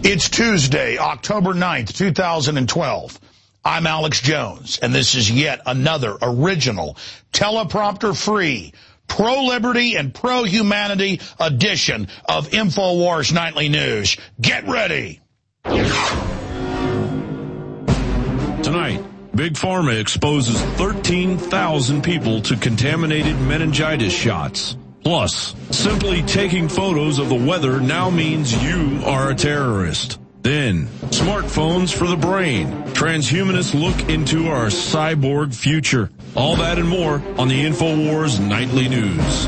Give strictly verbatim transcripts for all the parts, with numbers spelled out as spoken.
It's Tuesday, October ninth, two thousand twelve. I'm Alex Jones, and this is yet another original, teleprompter-free, pro-liberty and pro-humanity edition of InfoWars Nightly News. Get ready! Tonight, Big Pharma exposes thirteen thousand people to contaminated meningitis shots. Plus, simply taking photos of the weather now means you are a terrorist. Then, smartphones for the brain. Transhumanists look into our cyborg future. All that and more on the InfoWars Nightly News.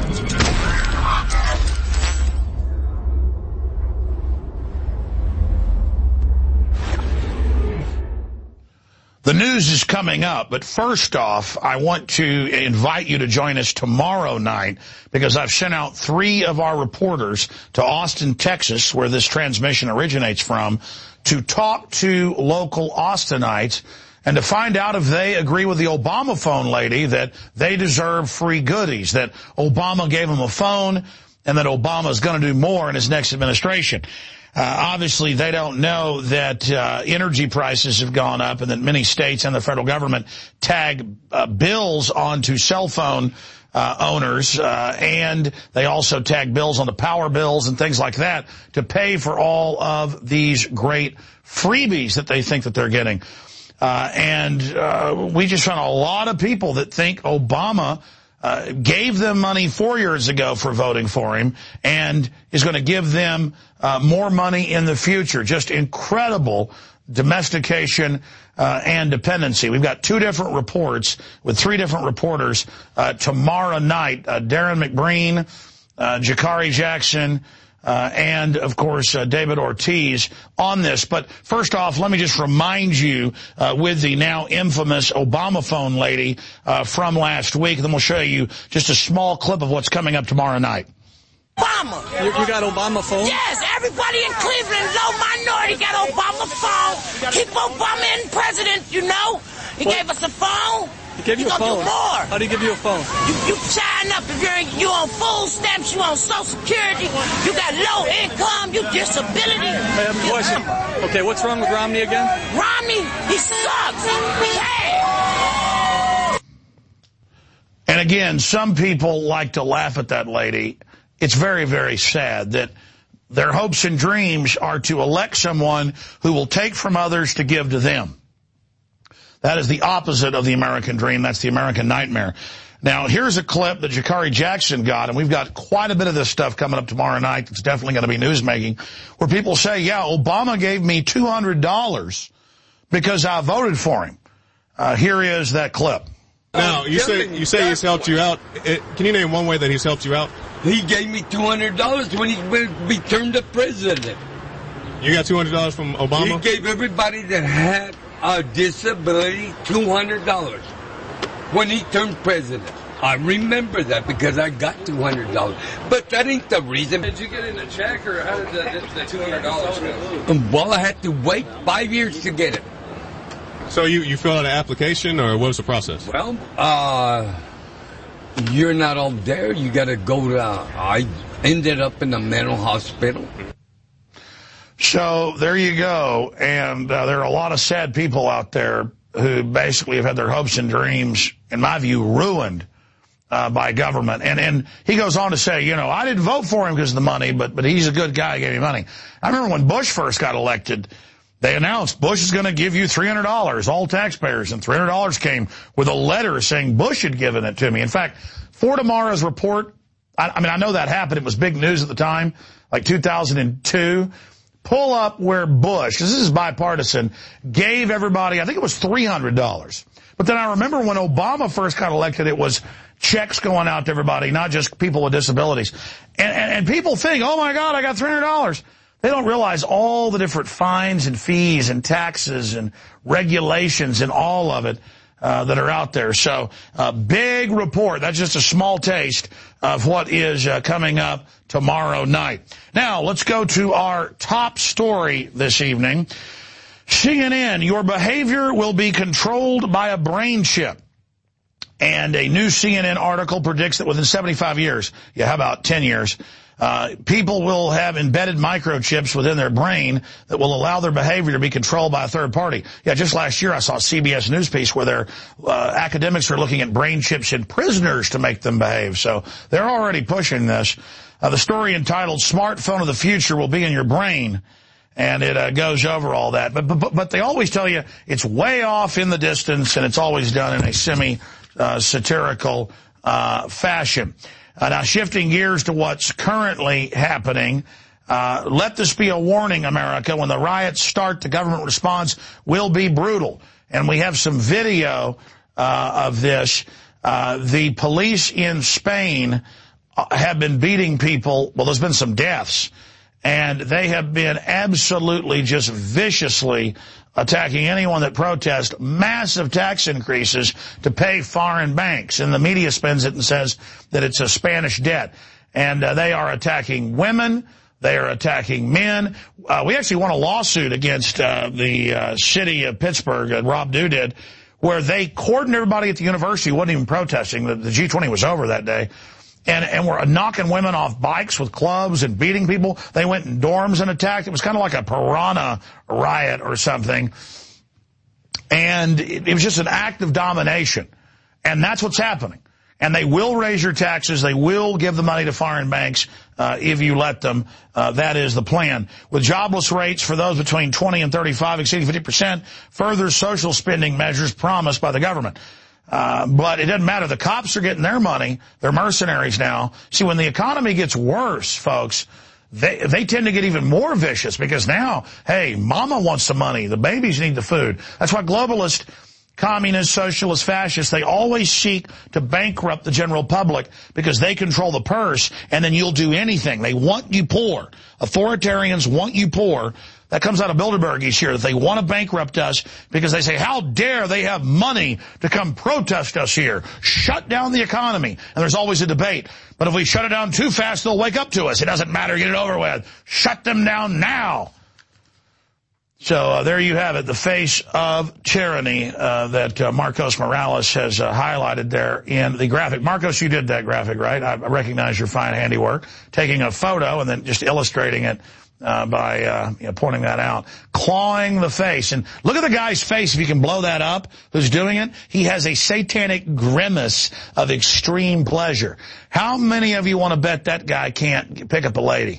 The news is coming up, but first off, I want to invite you to join us tomorrow night because I've sent out three of our reporters to Austin, Texas, where this transmission originates from, to talk to local Austinites and to find out if they agree with the Obama phone lady that they deserve free goodies, that Obama gave them a phone and that Obama is going to do more in his next administration. Uh, obviously, they don't know that uh, energy prices have gone up and that many states and the federal government tag uh, bills onto cell phone uh, owners, uh, and they also tag bills onto power bills and things like that to pay for all of these great freebies that they think that they're getting. Uh, and uh, we just found a lot of people that think Obama Uh, gave them money four years ago for voting for him and is going to give them uh, more money in the future. Just incredible domestication uh, and dependency. We've got two different reports with three different reporters uh, tomorrow night. Uh, Darren McBreen, uh, Jakari Jackson, Uh, and, of course, uh, David Ortiz on this. But first off, let me just remind you uh, with the now infamous Obama phone lady uh, from last week, and then we'll show you just a small clip of what's coming up tomorrow night. Obama. You, you got Obama phone? Yes, everybody in Cleveland, low minority, got Obama phone. Keep Obama in president, you know. He What? gave us a phone. He gave you He's a gonna phone? do more. How do he give you a phone? You, you sign up if you're you on food stamps, you on Social Security, you got low income, you disability. I have a question. Okay, what's wrong with Romney again? Romney, he sucks. Hey. And again, some people like to laugh at that lady. It's very, very sad that their hopes and dreams are to elect someone who will take from others to give to them. That is the opposite of the American dream. That's the American nightmare. Now, here's a clip that Jakari Jackson got, and we've got quite a bit of this stuff coming up tomorrow night. It's definitely going to be newsmaking, where people say, yeah, Obama gave me two hundred dollars because I voted for him. Uh, here is that clip. Now, you say you say he's helped you out. It, can you name one way that he's helped you out? He gave me two hundred dollars when he returned the president. You got two hundred dollars from Obama? He gave everybody that had a disability two hundred dollars when he turned president. I remember that because I got two hundred dollars. But that ain't the reason. Did you get in a check, or how did the, the two hundred dollars go? Well, I had to wait five years to get it. So you, you filled out an application, or what was the process? Well, uh, you're not all there. You got to go to, uh, I ended up in a mental hospital. So there you go. And uh, there are a lot of sad people out there who basically have had their hopes and dreams, in my view, ruined uh, by government. And and he goes on to say, you know, I didn't vote for him because of the money, but but he's a good guy, he gave me money. I remember when Bush first got elected, they announced Bush is going to give you three hundred dollars, all taxpayers, and three hundred dollars came with a letter saying Bush had given it to me. In fact, for tomorrow's report, I, I mean, I know that happened. It was big news at the time, like two thousand two. Pull up where Bush, because this is bipartisan, gave everybody, I think it was three hundred dollars. But then I remember when Obama first got elected, it was checks going out to everybody, not just people with disabilities. And, and, and people think, oh, my God, I got three hundred dollars. They don't realize all the different fines and fees and taxes and regulations and all of it uh, that are out there. So a uh, big report. That's just a small taste of what is uh, coming up tomorrow night. Now, let's go to our top story this evening. C N N, your behavior will be controlled by a brain chip. And a new C N N article predicts that within seventy-five years, yeah, how about ten years, Uh, people will have embedded microchips within their brain that will allow their behavior to be controlled by a third party. Yeah, just last year I saw a C B S News piece where their uh, academics are looking at brain chips in prisoners to make them behave. So they're already pushing this. Uh, the story entitled "Smartphone of the Future Will Be in Your Brain," and it uh, goes over all that. But, but but they always tell you it's way off in the distance, and it's always done in a semi-satirical uh, uh, fashion. Uh, now, shifting gears to what's currently happening, uh, let this be a warning, America. When the riots start, the government response will be brutal. And we have some video uh, of this. Uh, the police in Spain have been beating people. Well, there's been some deaths. And they have been absolutely just viciously attacking anyone that protests massive tax increases to pay foreign banks. And the media spins it and says that it's a Spanish debt. And uh, they are attacking women. They are attacking men. Uh, we actually won a lawsuit against uh, the uh, city of Pittsburgh, uh, Rob Dew did, where they cordoned everybody at the university who wasn't even protesting. The, the G twenty was over that day. And, and were knocking women off bikes with clubs and beating people. They went in dorms and attacked. It was kind of like a piranha riot or something. And it, it was just an act of domination. And that's what's happening. And they will raise your taxes. They will give the money to foreign banks uh, if you let them. Uh, that is the plan. With jobless rates for those between twenty and thirty-five exceeding fifty percent, further social spending measures promised by the government. Uh, but it doesn't matter. The cops are getting their money. They're mercenaries now. See, when the economy gets worse, folks, they, they tend to get even more vicious because now, hey, mama wants the money. The babies need the food. That's why globalists, communists, socialists, fascists, they always seek to bankrupt the general public because they control the purse and then you'll do anything. They want you poor. Authoritarians want you poor. That comes out of Bilderberg each year, that they want to bankrupt us because they say, how dare they have money to come protest us here? Shut down the economy. And there's always a debate. But if we shut it down too fast, they'll wake up to us. It doesn't matter. Get it over with. Shut them down now. So uh, there you have it, the face of tyranny uh, that uh, Marcos Morales has uh, highlighted there in the graphic. Marcos, you did that graphic, right? I recognize your fine handiwork, taking a photo and then just illustrating it. Uh, by uh, you know, pointing that out, clawing the face. And look at the guy's face, if you can blow that up, who's doing it. He has a satanic grimace of extreme pleasure. How many of you want to bet that guy can't pick up a lady?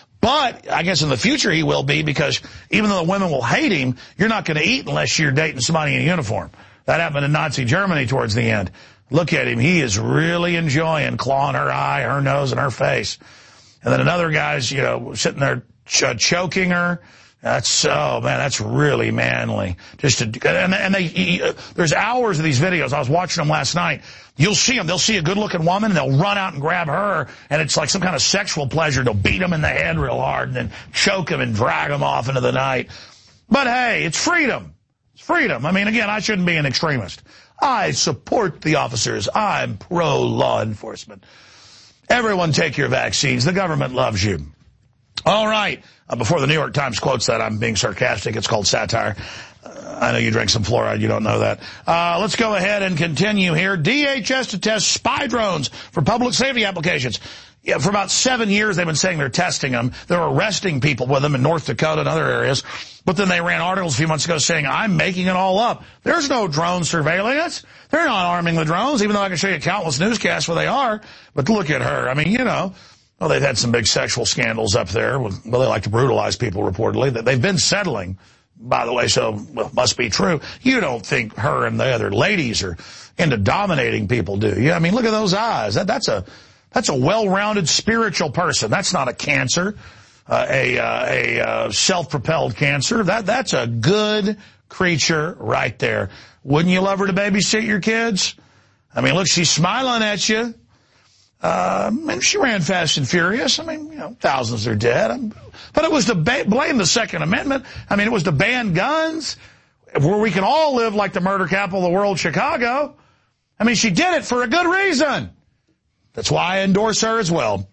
But I guess in the future he will be, because even though the women will hate him, you're not going to eat unless you're dating somebody in a uniform. That happened in Nazi Germany towards the end. Look at him. He is really enjoying clawing her eye, her nose, and her face. And then another guy's, you know, sitting there Ch- choking her. That's, oh man, that's really manly. Just to, and, and they, he, uh, there's hours of these videos. I was watching them last night. You'll see them. They'll see a good looking woman and they'll run out and grab her. And it's like some kind of sexual pleasure. They'll beat them in the head real hard and then choke them and drag them off into the night. But hey, it's freedom. It's freedom. I mean, again, I shouldn't be an extremist. I support the officers. I'm pro law enforcement. Everyone take your vaccines. The government loves you. All right. Uh, before the New York Times quotes that, I'm being sarcastic. It's called satire. Uh, I know you drink some fluoride. You don't know that. Uh, let's go ahead and continue here. D H S to test spy drones for public safety applications. Yeah, for about seven years, they've been saying they're testing them. They're arresting people with them in North Dakota and other areas. But then they ran articles a few months ago saying, I'm making it all up. There's no drone surveillance. They're not arming the drones, even though I can show you countless newscasts where they are. But look at her. I mean, you know. Well, they've had some big sexual scandals up there. Well, they like to brutalize people, reportedly. They've been settling, by the way, so well, must be true. You don't think her and the other ladies are into dominating people, do you? I mean, look at those eyes. That, that's a that's a well-rounded spiritual person. That's not a cancer, uh, a uh, a uh, self-propelled cancer. That that's a good creature right there. Wouldn't you love her to babysit your kids? I mean, look, she's smiling at you. Um, and she ran fast and furious. I mean, you know, thousands are dead. But it was to ba- blame the Second Amendment. I mean, it was to ban guns, where we can all live like the murder capital of the world, Chicago. I mean, she did it for a good reason. That's why I endorse her as well.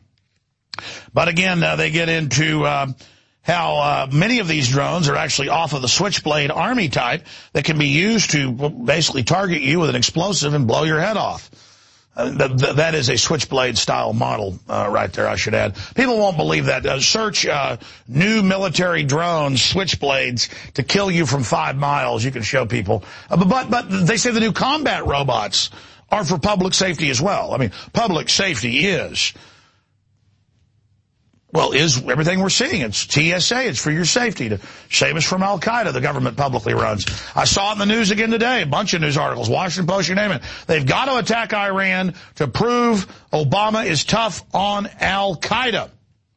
But again, uh, they get into uh, how uh, many of these drones are actually off of the Switchblade Army type that can be used to basically target you with an explosive and blow your head off. Uh, th th that is a Switchblade-style model uh, right there, I should add. People won't believe that. Uh, search uh, new military drones, Switchblades, to kill you from five miles. You can show people. Uh, but, but, but they say the new combat robots are for public safety as well. I mean, public safety is... Well, is everything we're seeing. It's T S A. It's for your safety to save us from Al-Qaeda, the government publicly runs. I saw it in the news again today, a bunch of news articles, Washington Post, you name it. They've got to attack Iran to prove Obama is tough on Al-Qaeda.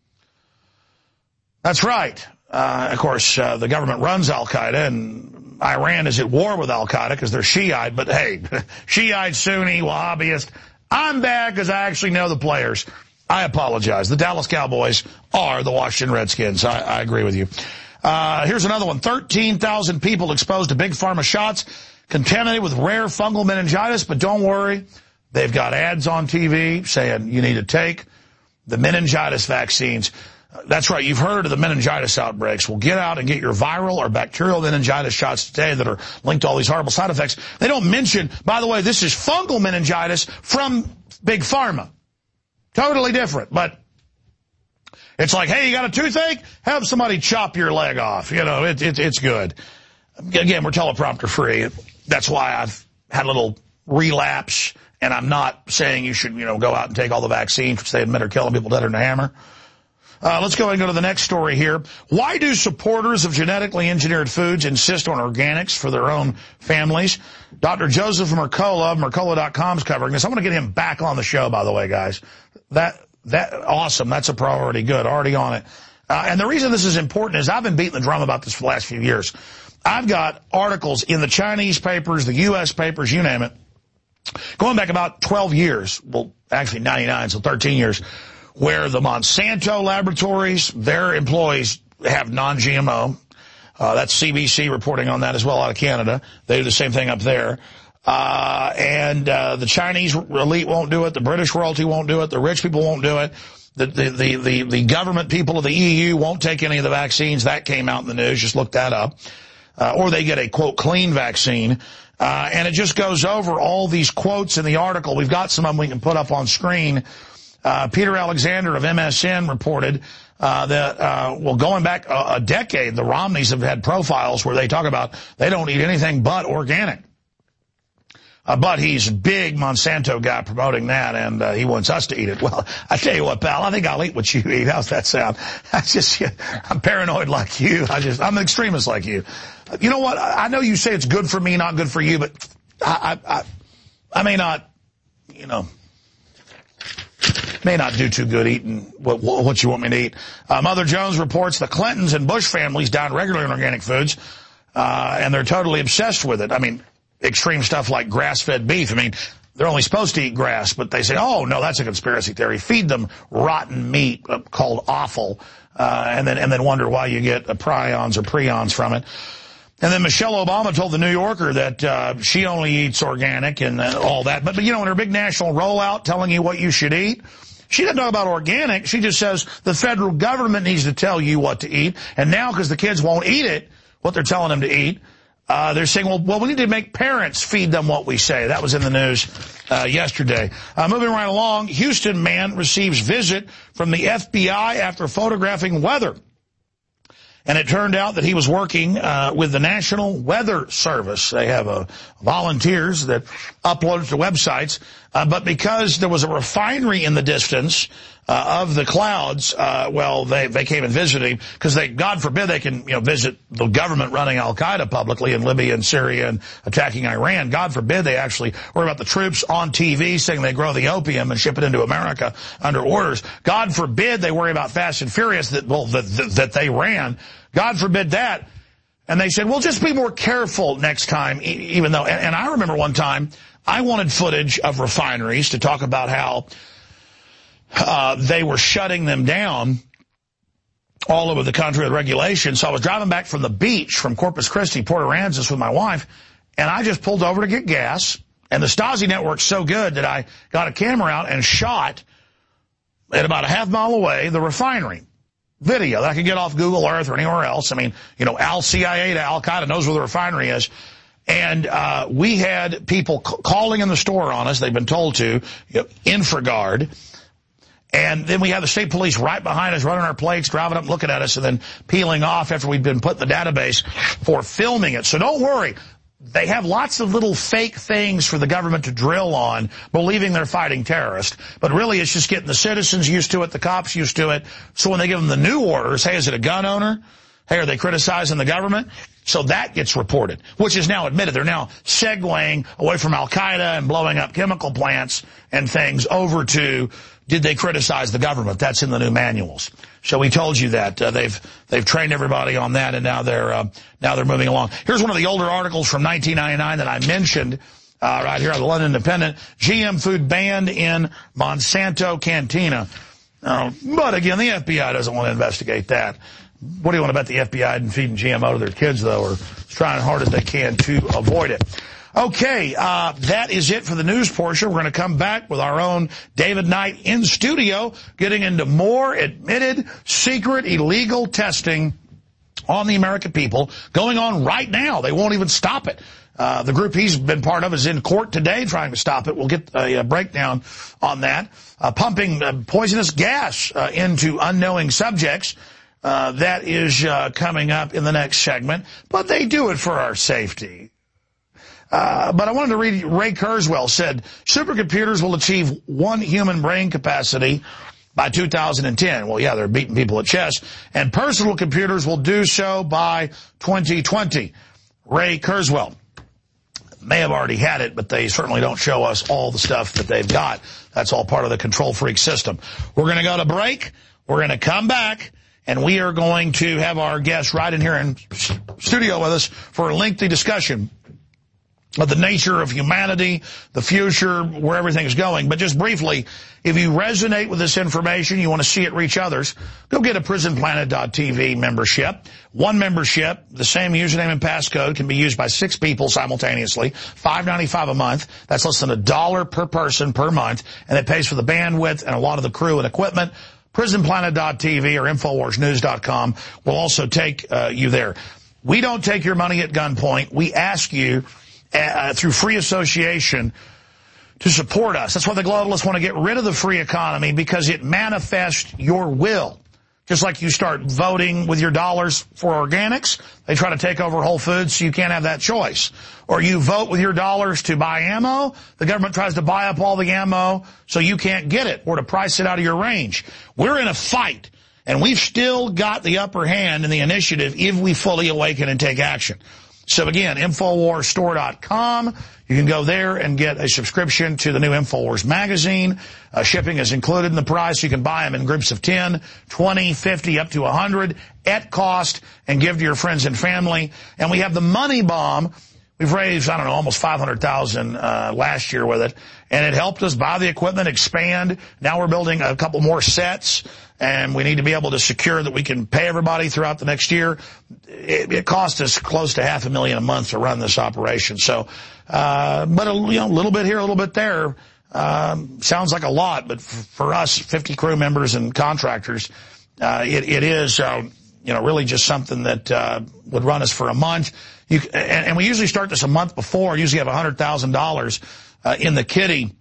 That's right. Uh, of course, uh, the government runs Al-Qaeda, and Iran is at war with Al-Qaeda because they're Shiite. But hey, Shiite, Sunni, Wahhabist. I'm bad because I actually know the players. I apologize. The Dallas Cowboys are the Washington Redskins. I, I agree with you. Uh, here's another one. thirteen thousand people exposed to big pharma shots, contaminated with rare fungal meningitis. But don't worry. They've got ads on T V saying you need to take the meningitis vaccines. That's right. You've heard of the meningitis outbreaks. Well, get out and get your viral or bacterial meningitis shots today that are linked to all these horrible side effects. They don't mention, by the way, this is fungal meningitis from Big Pharma. Totally different, but it's like, hey, you got a toothache? Have somebody chop your leg off. You know, it, it, it's good. Again, we're teleprompter free. That's why I've had a little relapse, and I'm not saying you should, you know, go out and take all the vaccines, which they admit are killing people deader than a hammer. Uh, let's go ahead and go to the next story here. Why do supporters of genetically engineered foods insist on organics for their own families? Doctor Joseph Mercola of Mercola dot com is covering this. I want to get him back on the show, by the way, guys. That, that, awesome. That's a priority. Good. Already on it. Uh, and the reason this is important is I've been beating the drum about this for the last few years. I've got articles in the Chinese papers, the U S papers, you name it, going back about twelve years. Well, actually ninety-nine, so thirteen years. Where the Monsanto laboratories, their employees have non G M O. Uh, that's C B C reporting on that as well out of Canada. They do the same thing up there. Uh, and uh, the Chinese elite won't do it. The British royalty won't do it. The rich people won't do it. The, the, the, the, the government people of the E U won't take any of the vaccines. That came out in the news. Just look that up. Uh, or they get a, quote, clean vaccine. Uh, and it just goes over all these quotes in the article. We've got some of them we can put up on screen. Uh, Peter Alexander of M S N reported uh, that, uh, well, going back a, a decade, the Romneys have had profiles where they talk about they don't eat anything but organic. Uh, but he's a big Monsanto guy promoting that, and uh, he wants us to eat it. Well, I tell you what, pal, I think I'll eat what you eat. How's that sound? I just, I'm paranoid like you. I just, I'm an extremist like you. You know what? I know you say it's good for me, not good for you, but I, I, I, I may not, you know, may not do too good eating what, what you want me to eat. Uh, Mother Jones reports the Clintons and Bush families dine regularly on organic foods, uh, and they're totally obsessed with it. I mean, extreme stuff like grass-fed beef. I mean, they're only supposed to eat grass, but they say, oh, no, that's a conspiracy theory. Feed them rotten meat uh, called offal, uh, and then and then wonder why you get uh, prions or prions from it. And then Michelle Obama told the New Yorker that uh, she only eats organic and uh, all that. But, but, you know, in her big national rollout telling you what you should eat, she doesn't talk about organic. She just says the federal government needs to tell you what to eat. And now, because the kids won't eat it, what they're telling them to eat, Uh, they're saying, well, well, we need to make parents feed them what we say. That was in the news uh, yesterday. Uh, moving right along, Houston man receives visit from the F B I after photographing weather. And it turned out that he was working uh, with the National Weather Service. They have uh, volunteers that upload to websites. Uh, but because there was a refinery in the distance uh, of the clouds, uh, well, they, they came and visited him because they, God forbid, they can, you know, visit the government running Al-Qaeda publicly in Libya and Syria and attacking Iran. God forbid they actually worry about the troops on T V saying they grow the opium and ship it into America under orders. God forbid they worry about Fast and Furious that, well, that, that, that they ran. God forbid that. And they said, well, just be more careful next time, even though, and, and I remember one time I wanted footage of refineries to talk about how uh, they were shutting them down all over the country with regulations. So I was driving back from the beach from Corpus Christi, Port Aransas with my wife, and I just pulled over to get gas. And the Stasi network's so good that I got a camera out and shot at about a half mile away the refinery. Video that I could get off Google Earth or anywhere else. I mean, you know, Al C I A to Al Qaeda knows where the refinery is. And uh, we had people c- calling in the store on us. They've been told to, you know, InfraGard. And then we have the state police right behind us, running our plates, driving up, looking at us, and then peeling off after we've been put in the database for filming it. So don't worry. They have lots of little fake things for the government to drill on, believing they're fighting terrorists. But really, it's just getting the citizens used to it, the cops used to it. So when they give them the new orders, hey, is it a gun owner? Hey, are they criticizing the government? So that gets reported, which is now admitted. They're now segueing away from Al-Qaeda and blowing up chemical plants and things over to, did they criticize the government? That's in the new manuals. So we told you that. Uh, they've they've trained everybody on that, and now they're uh, now they're moving along. Here's one of the older articles from nineteen ninety-nine that I mentioned uh, right here on the London Independent. G M food banned in Monsanto cantina. Uh, but again, the F B I doesn't want to investigate that. What do you want to bet the F B I isn't feeding G M O to their kids, though, or trying as hard as they can to avoid it? Okay, uh, that is it for the news portion. We're going to come back with our own David Knight in studio, getting into more admitted, secret, illegal testing on the American people going on right now. They won't even stop it. Uh, the group he's been part of is in court today trying to stop it. We'll get a, a breakdown on that. Uh, pumping uh, poisonous gas uh, into unknowing subjects. Uh, that is uh, coming up in the next segment. But they do it for our safety. Uh, but I wanted to read, Ray Kurzweil said, supercomputers will achieve one human brain capacity by two thousand ten. Well, yeah, they're beating people at chess. And personal computers will do so by twenty twenty. Ray Kurzweil may have already had it, but they certainly don't show us all the stuff that they've got. That's all part of the control freak system. We're going to go to break. We're going to come back. And we are going to have our guests right in here in studio with us for a lengthy discussion of the nature of humanity, the future, where everything's going. But just briefly, if you resonate with this information, you want to see it reach others, go get a prison planet dot T V membership. One membership, the same username and passcode, can be used by six people simultaneously, five ninety-five a month. That's less than a dollar per person per month, and it pays for the bandwidth and a lot of the crew and equipment. prison planet dot T V or infowars news dot com will also take uh, you there. We don't take your money at gunpoint. We ask you Uh, through free association to support us. That's why the globalists want to get rid of the free economy, because it manifests your will. Just like you start voting with your dollars for organics, they try to take over Whole Foods so you can't have that choice. Or you vote with your dollars to buy ammo, the government tries to buy up all the ammo so you can't get it, or to price it out of your range. We're in a fight, and we've still got the upper hand in the initiative if we fully awaken and take action. So again, infowars store dot com. You can go there and get a subscription to the new InfoWars magazine. Uh, shipping is included in the price. You can buy them in groups of ten, twenty, fifty, up to one hundred at cost, and give to your friends and family. And we have the Money Bomb. We've raised, I don't know, almost five hundred thousand dollars uh, last year with it. And it helped us buy the equipment, expand. Now we're building a couple more sets. And we need to be able to secure that we can pay everybody throughout the next year. It, it cost us close to half a million a month to run this operation. So, uh, but a you know, little bit here, a little bit there. Um, sounds like a lot, but f- for us, fifty crew members and contractors, uh, it, it is, uh, you know, really just something that uh, would run us for a month. You, and, and we usually start this a month before. Usually have one hundred thousand dollars uh, in the kitty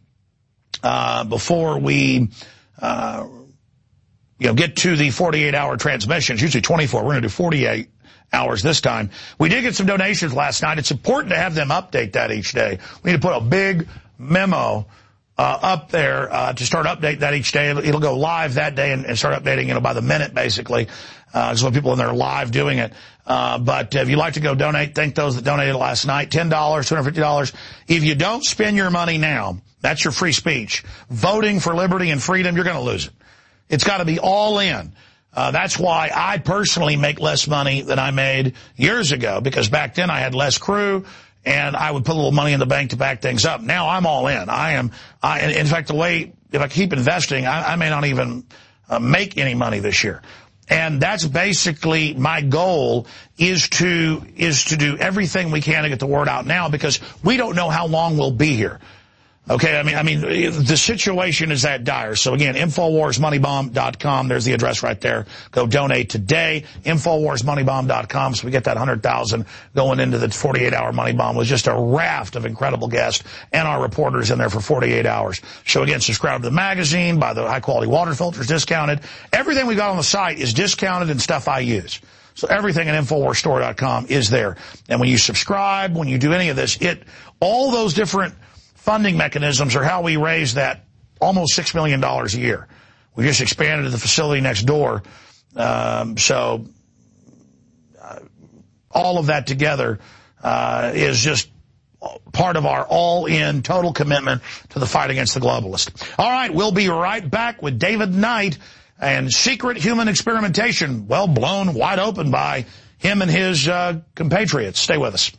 uh, before we. Uh, You know, get to the forty-eight hour transmissions, usually twenty-four. We're going to do forty-eight hours this time. We did get some donations last night. It's important to have them update that each day. We need to put a big memo uh, up there uh, to start updating that each day. It'll, it'll go live that day and, and start updating, you know, by the minute, basically. Uh, so people in there live doing it. Uh, but if you'd like to go donate, thank those that donated last night. ten dollars, two hundred fifty dollars. If you don't spend your money now, that's your free speech. Voting for liberty and freedom, you're going to lose it. It's got to be all in. Uh, that's why I personally make less money than I made years ago, because back then I had less crew and I would put a little money in the bank to back things up. Now I'm all in. I am, I, in fact, the way, if I keep investing, I, I may not even uh, make any money this year. And that's basically my goal, is to, is to do everything we can to get the word out now, because we don't know how long we'll be here. Okay, I mean, I mean, the situation is that dire. So again, Infowars Money Bomb dot com. There's the address right there. Go donate today. Infowars Money Bomb dot com. So we get that one hundred thousand going into the forty-eight hour Money Bomb with just a raft of incredible guests and our reporters in there for forty-eight hours. So again, subscribe to the magazine, buy the high quality water filters discounted. Everything we got on the site is discounted and stuff I use. So everything at Infowars Store dot com is there. And when you subscribe, when you do any of this, it, all those different funding mechanisms are how we raise that almost six million dollars a year. We just expanded the facility next door. Um, so uh, all of that together uh, is just part of our all-in total commitment to the fight against the globalists. All right, we'll be right back with David Knight and secret human experimentation, well, blown wide open by him and his uh, compatriots. Stay with us.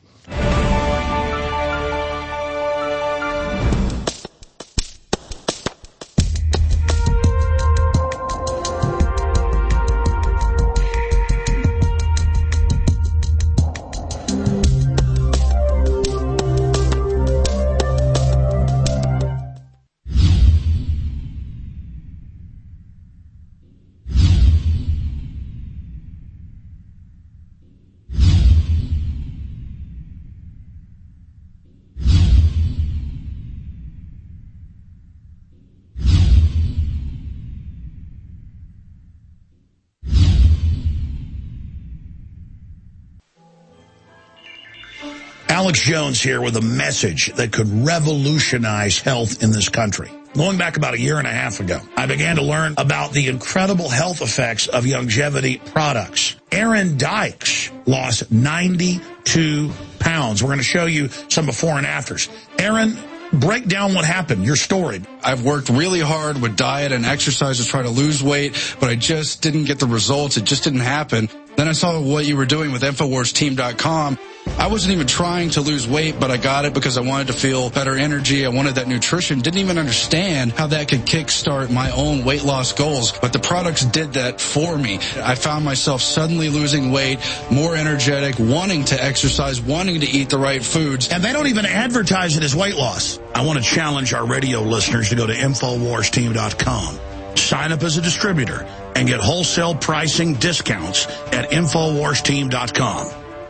Alex Jones here with a message that could revolutionize health in this country. Going back about a year and a half ago, I began to learn about the incredible health effects of longevity products. Aaron Dykes lost ninety-two pounds. We're going to show you some before and afters. Aaron, break down what happened, your story. I've worked really hard with diet and exercise to try to lose weight, but I just didn't get the results. It just didn't happen. Then I saw what you were doing with Infowars Team dot com. I wasn't even trying to lose weight, but I got it because I wanted to feel better energy. I wanted that nutrition. Didn't even understand how that could kickstart my own weight loss goals. But the products did that for me. I found myself suddenly losing weight, more energetic, wanting to exercise, wanting to eat the right foods. And they don't even advertise it as weight loss. I want to challenge our radio listeners to go to Infowars Team dot com. Sign up as a distributor and get wholesale pricing discounts at Infowars Team dot com.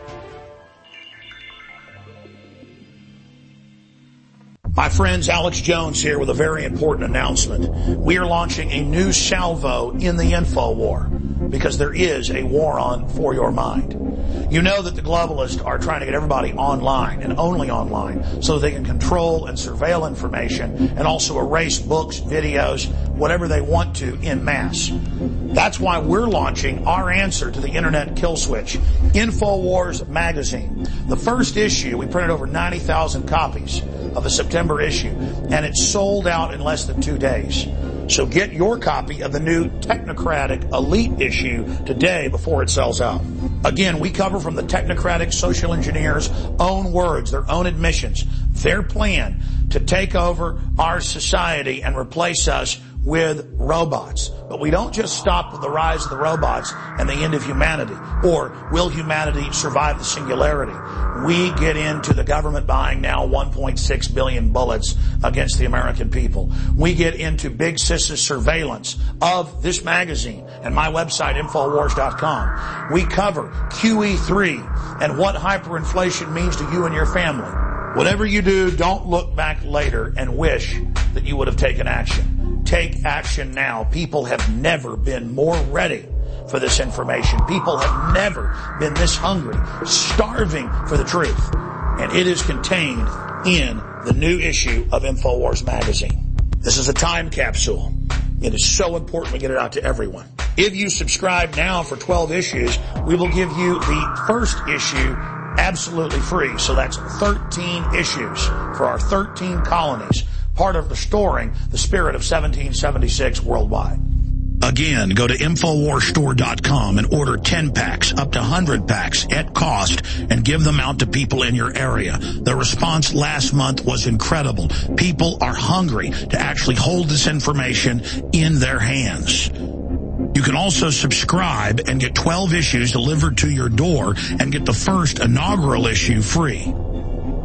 My friends, Alex Jones here with a very important announcement. We are launching a new salvo in the InfoWar because there is a war on for your mind. You know that the globalists are trying to get everybody online and only online so that they can control and surveil information and also erase books, videos, whatever they want to in mass. That's why we're launching our answer to the internet kill switch, InfoWars Magazine. The first issue, we printed over ninety thousand copies of the September issue, and it's sold out in less than two days. So get your copy of the new technocratic elite issue today before it sells out. Again, we cover from the technocratic social engineers' own words, their own admissions, their plan to take over our society and replace us with robots. But we don't just stop with the rise of the robots and the end of humanity, or will humanity survive the singularity. We get into the government buying now one point six billion bullets against the American people. We get into Big Sis's surveillance of this magazine and my website, Infowars dot com. We cover Q E three and what hyperinflation means to you and your family. Whatever you do, don't look back later and wish that you would have taken action. Take action now. People have never been more ready for this information. People have never been this hungry, starving for the truth. And it is contained in the new issue of Infowars Magazine. This is a time capsule. It is so important we get it out to everyone. If you subscribe now for twelve issues, we will give you the first issue absolutely free. So that's thirteen issues for our thirteen colonies, part of restoring the spirit of seventeen seventy-six worldwide. Again, go to Infowars Store dot com and order ten packs, up to one hundred packs at cost, and give them out to people in your area. The response last month was incredible. People are hungry to actually hold this information in their hands. You can also subscribe and get twelve issues delivered to your door and get the first inaugural issue free.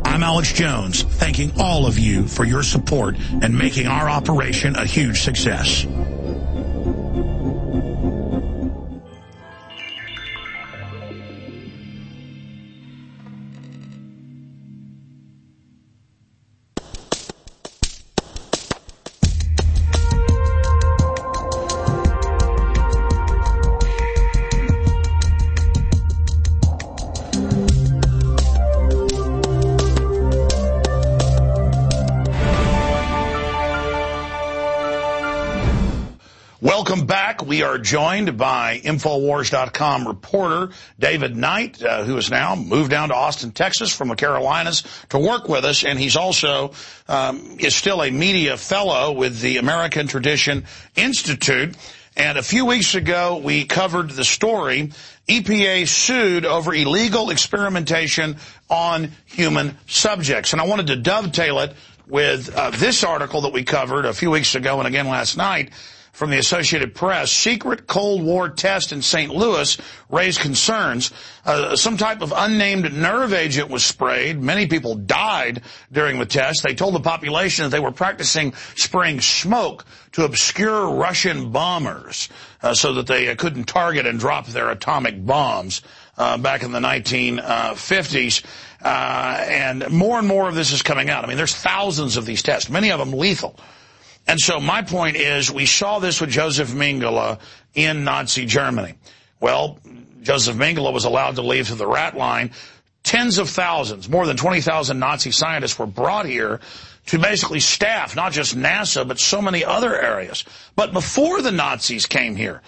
I'm Alex Jones, thanking all of you for your support and making our operation a huge success. Welcome back. We are joined by Infowars dot com reporter David Knight, uh, who has now moved down to Austin, Texas from the Carolinas to work with us, and he's also um, is still a media fellow with the American Tradition Institute. And a few weeks ago, we covered the story. E P A sued over illegal experimentation on human subjects. And I wanted to dovetail it with uh, this article that we covered a few weeks ago and again last night from the Associated Press. Secret Cold War test in Saint Louis raised concerns. Uh, some type of unnamed nerve agent was sprayed. Many people died during the test. They told the population that they were practicing spraying smoke to obscure Russian bombers uh, so that they uh, couldn't target and drop their atomic bombs uh, back in the nineteen fifties. Uh, and more and more of this is coming out. I mean, there's thousands of these tests, many of them lethal. And so my point is, we saw this with Joseph Mengele in Nazi Germany. Well, Joseph Mengele was allowed to leave through the rat line. Tens of thousands, more than twenty thousand Nazi scientists were brought here to basically staff not just NASA, but so many other areas. But before the Nazis came here,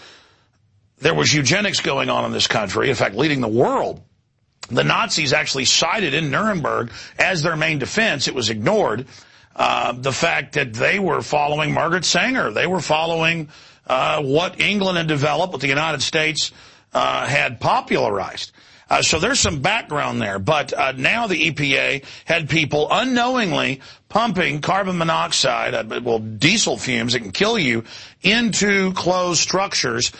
there was eugenics going on in this country, in fact, leading the world. The Nazis actually cited in Nuremberg as their main defense. It was ignored. Uh, the fact that they were following Margaret Sanger. They were following uh, what England had developed, what the United States uh, had popularized. Uh, so there's some background there. But uh, now the E P A had people unknowingly pumping carbon monoxide, uh, well, diesel fumes that can kill you, into closed structures.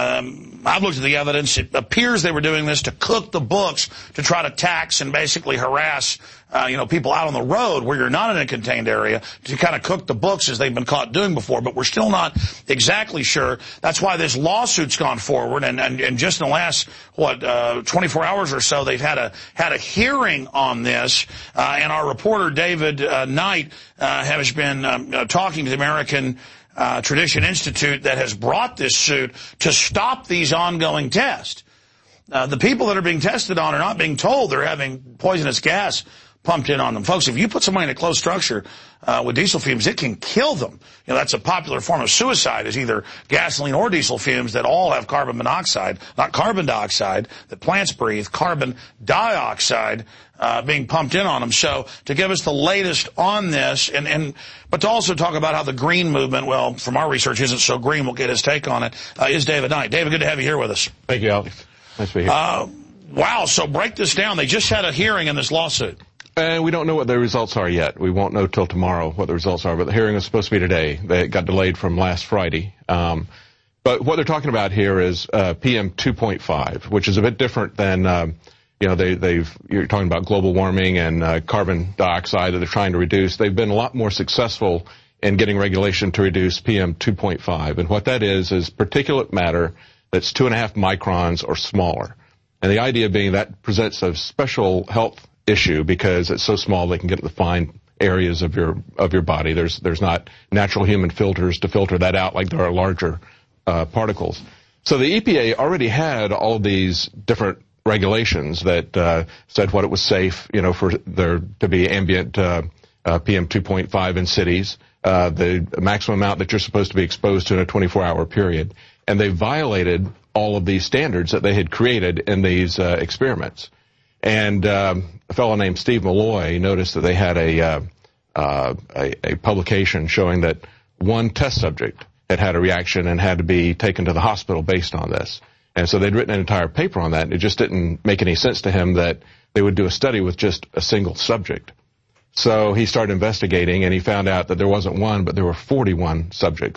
Um, I've looked at the evidence. It appears they were doing this to cook the books, to try to tax and basically harass Uh, you know, people out on the road where you're not in a contained area, to kind of cook the books as they've been caught doing before. But we're still not exactly sure. That's why this lawsuit's gone forward. And, and, and just in the last, what, uh, twenty-four hours or so, they've had a, had a hearing on this. Uh, and our reporter, David uh, Knight, uh, has been um, uh, talking to the American uh, Tradition Institute that has brought this suit to stop these ongoing tests. Uh, the people that are being tested on are not being told they're having poisonous gas pumped in on them. Folks, if you put somebody in a closed structure uh, with diesel fumes, it can kill them. You know, that's a popular form of suicide, is either gasoline or diesel fumes that all have carbon monoxide, not carbon dioxide that plants breathe, carbon dioxide uh, being pumped in on them. So to give us the latest on this, and, and but to also talk about how the green movement, well, from our research, isn't so green, we'll get his take on it, uh, is David Knight. David, good to have you here with us. Thank you, Alex. Nice to be here. Uh, wow, so break this down. They just had a hearing in this lawsuit. And we don't know what the results are yet. We won't know till tomorrow what the results are, but the hearing is supposed to be today. They got delayed from last Friday. Um, but what they're talking about here is uh, P M two point five, which is a bit different than, um, you know, they, they've, you're talking about global warming and uh, carbon dioxide that they're trying to reduce. They've been a lot more successful in getting regulation to reduce P M two point five. And what that is, is particulate matter that's two and a half microns or smaller. And the idea being that presents a special health issue because it's so small they can get to the fine areas of your of your body. There's there's not natural human filters to filter that out like there are larger uh, particles. So the E P A already had all of these different regulations that uh, said what it was safe, you know, for there to be ambient uh, uh, P M two point five in cities, uh, the maximum amount that you're supposed to be exposed to in a twenty-four hour period, and they violated all of these standards that they had created in these uh, experiments. And um, a fellow named Steve Malloy noticed that they had a, uh, uh, a a publication showing that one test subject had had a reaction and had to be taken to the hospital based on this. And so they'd written an entire paper on that, and it just didn't make any sense to him that they would do a study with just a single subject. So he started investigating, and he found out that there wasn't one, but there were forty-one subjects.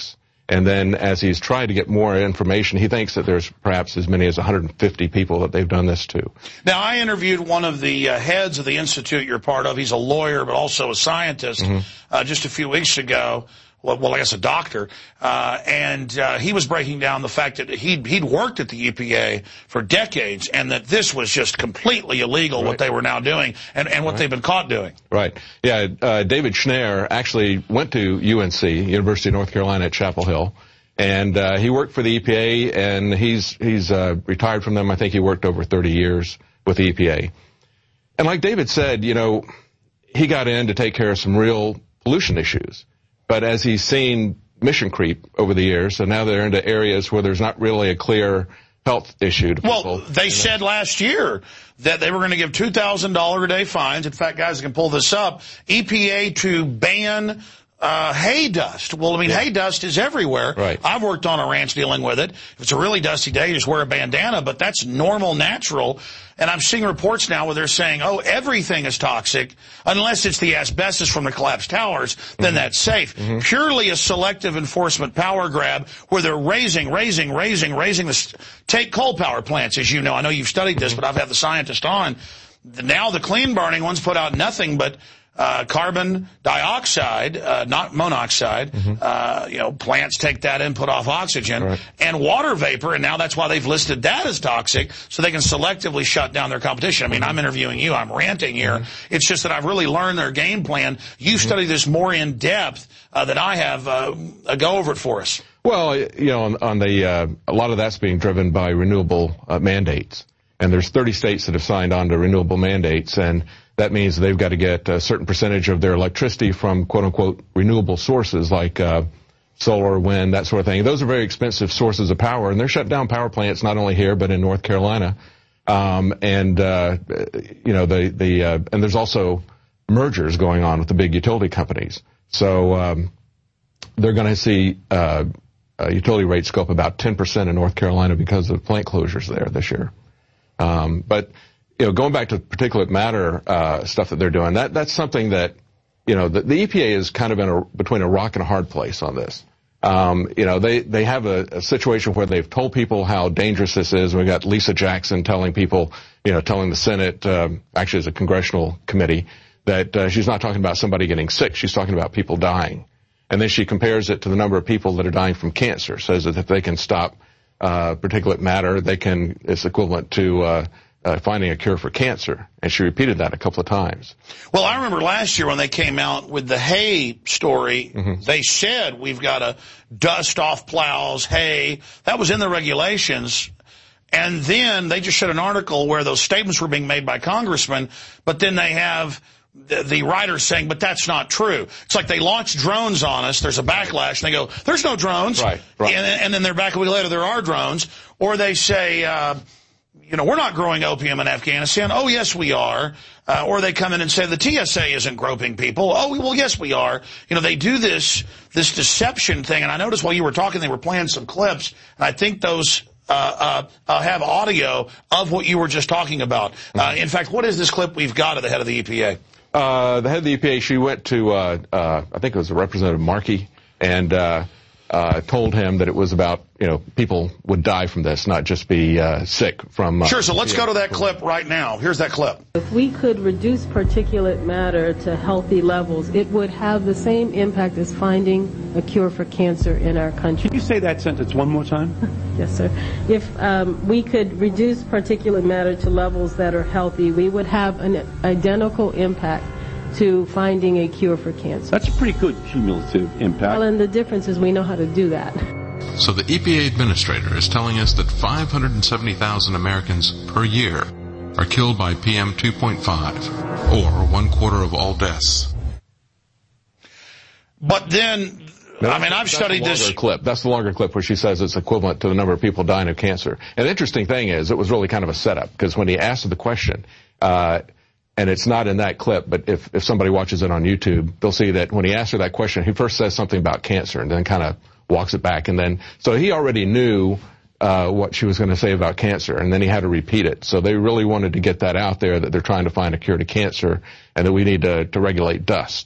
And then as he's tried to get more information, he thinks that there's perhaps as many as one hundred fifty people that they've done this to. Now, I interviewed one of the uh, heads of the institute you're part of. He's a lawyer, but also a scientist, mm-hmm. uh, just a few weeks ago. Well, well, I guess a doctor, uh, and uh, he was breaking down the fact that he'd, he'd worked at the E P A for decades, and that this was just completely illegal, right. what they were now doing, and, and what right. they've been caught doing. Right. Yeah, uh, David Schneier actually went to U N C, University of North Carolina at Chapel Hill, and uh, he worked for the E P A, and he's he's uh, retired from them. I think he worked over thirty years with the E P A. And like David said, you know, he got in to take care of some real pollution issues. But as he's seen mission creep over the years, so now they're into areas where there's not really a clear health issue to people. Well, they said last year that they were going to give two thousand dollars a day fines. In fact, guys can pull this up. E P A to ban uh hay dust. Well, I mean, yeah. hay dust is everywhere. Right. I've worked on a ranch dealing with it. If it's a really dusty day, you just wear a bandana, but that's normal, natural. And I'm seeing reports now where they're saying, oh, everything is toxic unless it's the asbestos from the collapsed towers, then mm-hmm. that's safe. Mm-hmm. Purely a selective enforcement power grab where they're raising, raising, raising, raising the take coal power plants, as you know. I know you've studied this, mm-hmm. but I've had the scientist on. Now the clean burning ones put out nothing but Uh, carbon dioxide, uh, not monoxide. Mm-hmm. Uh, you know, plants take that in, put off oxygen, right. and water vapor, and now that's why they've listed that as toxic, so they can selectively shut down their competition. I mean, mm-hmm. I'm interviewing you, I'm ranting here. Mm-hmm. It's just that I've really learned their game plan. You mm-hmm. study this more in depth uh, than I have. Uh, go over it for us. Well, you know, on, on the uh, a lot of that's being driven by renewable uh, mandates, and there's thirty states that have signed on to renewable mandates, and that means they've got to get a certain percentage of their electricity from quote-unquote renewable sources like uh, solar, wind, that sort of thing. Those are very expensive sources of power, and they're shutting down power plants not only here but in North Carolina. Um, and uh, you know, the the uh, and there's also mergers going on with the big utility companies. So um, they're going to see uh, uh, utility rates go up about ten percent in North Carolina because of plant closures there this year. Um, but You know, going back to particulate matter uh, stuff that they're doing, that that's something that, you know, the, the E P A is kind of in a, between a rock and a hard place on this. Um, you know, they they have a, a situation where they've told people how dangerous this is. We got Lisa Jackson telling people, you know, telling the Senate, um, actually as a congressional committee, that uh, she's not talking about somebody getting sick. She's talking about people dying. And then she compares it to the number of people that are dying from cancer, says that if they can stop uh, particulate matter, they can, it's equivalent to uh, Uh, finding a cure for cancer, and she repeated that a couple of times. Well, I remember last year when they came out with the hay story, mm-hmm. they said we've got to dust off plows, hay. That was in the regulations. And then they just showed an article where those statements were being made by congressmen, but then they have the, the writers saying, but that's not true. It's like they launch drones on us, there's a backlash, and they go, there's no drones. Right, right. And, and then they're back a week later, there are drones. Or they say, uh, you know, we're not growing opium in Afghanistan. Oh, yes, we are. Uh, or they come in and say the T S A isn't groping people. Oh, well, yes, we are. You know, they do this this deception thing. And I noticed while you were talking, they were playing some clips. And I think those uh, uh, uh have audio of what you were just talking about. Uh, in fact, what is this clip we've got of the head of the E P A? Uh, the head of the E P A, she went to, uh, uh, I think it was Representative Markey, and uh, uh, told him that it was about, you know, people would die from this, not just be uh, sick from... Uh, sure, so let's go to that clip right now. Here's that clip. If we could reduce particulate matter to healthy levels, it would have the same impact as finding a cure for cancer in our country. Can you say that sentence one more time? Yes, sir. If um, we could reduce particulate matter to levels that are healthy, we would have an identical impact to finding a cure for cancer. That's a pretty good cumulative impact. Well, and the difference is we know how to do that. So the E P A administrator is telling us that five hundred seventy thousand Americans per year are killed by P M two point five, or one quarter of all deaths. But then, no, I mean, I've studied this clip. That's the longer clip where she says it's equivalent to the number of people dying of cancer. And the interesting thing is, it was really kind of a setup, because when he asked the question, uh, and it's not in that clip, but if, if somebody watches it on YouTube, they'll see that when he asked her that question, he first says something about cancer and then kind of walks it back. And then, so he already knew uh what she was going to say about cancer, and then he had to repeat it. So they really wanted to get that out there, that they're trying to find a cure to cancer and that we need to, to regulate dust.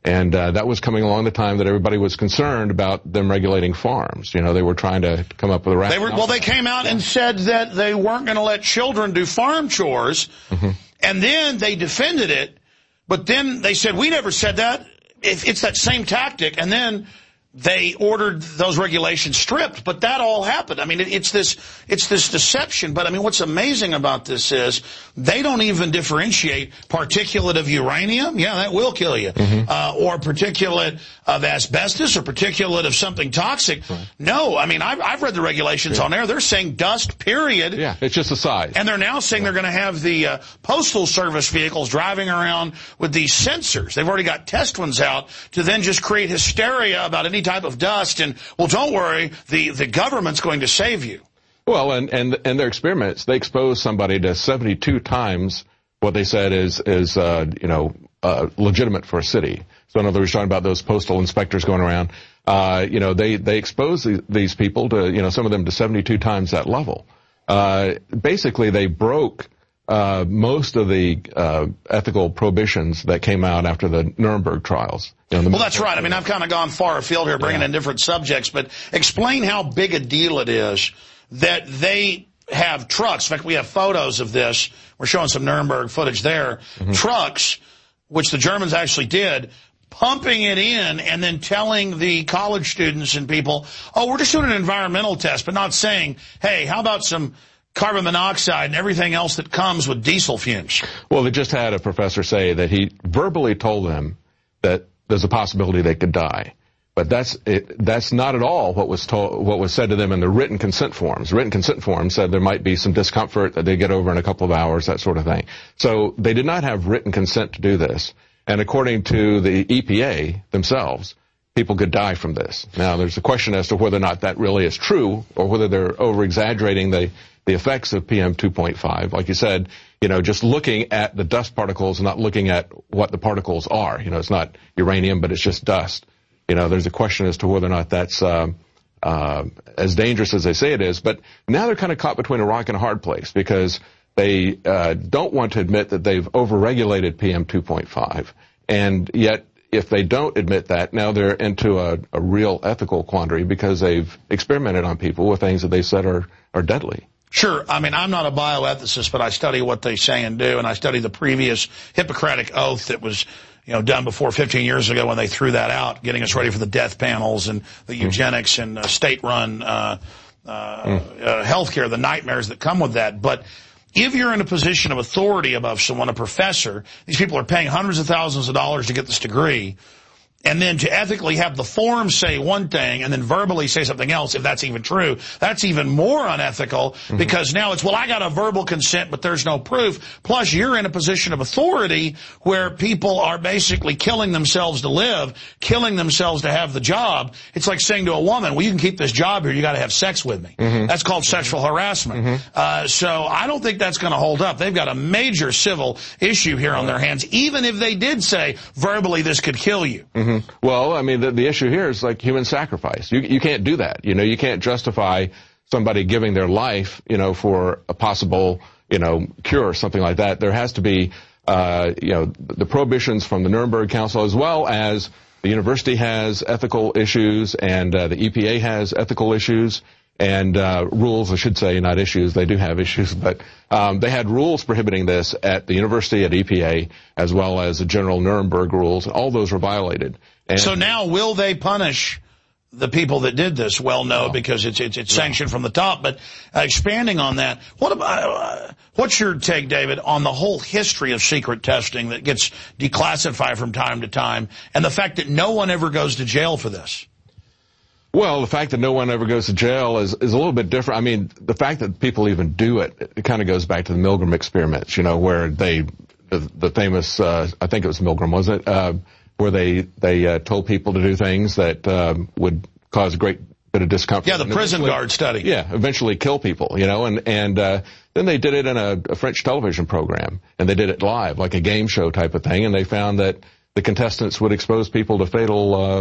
And uh, that was coming along the time that everybody was concerned about them regulating farms. You know, they were trying to come up with a rationale. They were, well, they came out and said that they weren't going to let children do farm chores, mm-hmm. and then they defended it, but then they said, we never said that. If it's that same tactic, and then they ordered those regulations stripped, but that all happened. I mean, it, it's this, it's this deception. But I mean, what's amazing about this is they don't even differentiate particulate of uranium. Yeah, that will kill you. Mm-hmm. Uh, or particulate of asbestos or particulate of something toxic. Right. No, I mean, I've, I've read the regulations yeah. on there. They're saying dust, period. Yeah, it's just the size. And they're now saying yeah. they're going to have the uh, Postal Service vehicles driving around with these sensors. They've already got test ones out to then just create hysteria about any type of dust, and well, don't worry, the the government's going to save you. Well, and and and their experiments, they exposed somebody to seventy-two times what they said is is uh, you know uh, legitimate for a city. So in other words, talking about those postal inspectors going around, uh, you know, they they exposed these, these people to, you know, some of them to seventy-two times that level. Uh, basically, they broke uh, most of the uh, ethical prohibitions that came out after the Nuremberg trials. You know, well, that's right. I mean, I've kind of gone far afield here, bringing yeah. in different subjects, but explain how big a deal it is that they have trucks. In fact, we have photos of this. We're showing some Nuremberg footage there. Mm-hmm. Trucks, which the Germans actually did, pumping it in and then telling the college students and people, oh, we're just doing an environmental test, but not saying, hey, how about some carbon monoxide and everything else that comes with diesel fumes? Well, they just had a professor say that he verbally told them that there's a possibility they could die. But that's it, that's not at all what was told, what was said to them in the written consent forms. Written consent forms said there might be some discomfort that they get over in a couple of hours, that sort of thing. So they did not have written consent to do this. And according to the E P A themselves, people could die from this. Now, there's a question as to whether or not that really is true, or whether they're over-exaggerating the, the effects of P M two point five. Like you said, you know, just looking at the dust particles and not looking at what the particles are. You know, it's not uranium, but it's just dust. You know, there's a question as to whether or not that's uh, uh, as dangerous as they say it is. But now they're kind of caught between a rock and a hard place, because they uh, don't want to admit that they've overregulated P M two point five. And yet, if they don't admit that, now they're into a, a real ethical quandary, because they've experimented on people with things that they said are, are deadly. Sure. I mean, I'm not a bioethicist, but I study what they say and do, and I study the previous Hippocratic oath that was, you know, done before fifteen years ago when they threw that out, getting us ready for the death panels and the mm. eugenics and uh, state-run uh, uh, mm. uh, healthcare, the nightmares that come with that. But if you're in a position of authority above someone, a professor, these people are paying hundreds of thousands of dollars to get this degree, and then to ethically have the form say one thing and then verbally say something else, if that's even true, that's even more unethical, mm-hmm. because now it's, well, I got a verbal consent, but there's no proof. Plus, you're in a position of authority where people are basically killing themselves to live, killing themselves to have the job. It's like saying to a woman, well, you can keep this job here, you got to have sex with me. Mm-hmm. That's called sexual harassment. Mm-hmm. Uh, so I don't think that's going to hold up. They've got a major civil issue here on their hands, even if they did say verbally this could kill you. Mm-hmm. Well, I mean, the, the issue here is like human sacrifice. You, you can't do that. You know, you can't justify somebody giving their life, you know, for a possible, you know, cure or something like that. There has to be, uh, you know, the prohibitions from the Nuremberg Council, as well as the university has ethical issues, and uh, the E P A has ethical issues. And uh, rules, I should say, not issues. They do have issues, but um, they had rules prohibiting this at the university, at E P A, as well as the general Nuremberg rules. All those were violated. And so now, will they punish the people that did this? Well, no, no. because it's it's, it's sanctioned no. from the top. But uh, expanding on that, what about uh, what's your take, David, on the whole history of secret testing that gets declassified from time to time, and the fact that no one ever goes to jail for this? Well, the fact that no one ever goes to jail is, is a little bit different. I mean, the fact that people even do it, it kind of goes back to the Milgram experiments, you know, where they, the, the famous, uh, I think it was Milgram, wasn't it? Uh, where they, they, uh, told people to do things that, um, would cause a great bit of discomfort. Yeah, the prison guard study. Yeah, eventually kill people, you know, and, and, uh, then they did it in a, a French television program, and they did it live, like a game show type of thing, and they found that the contestants would expose people to fatal, um,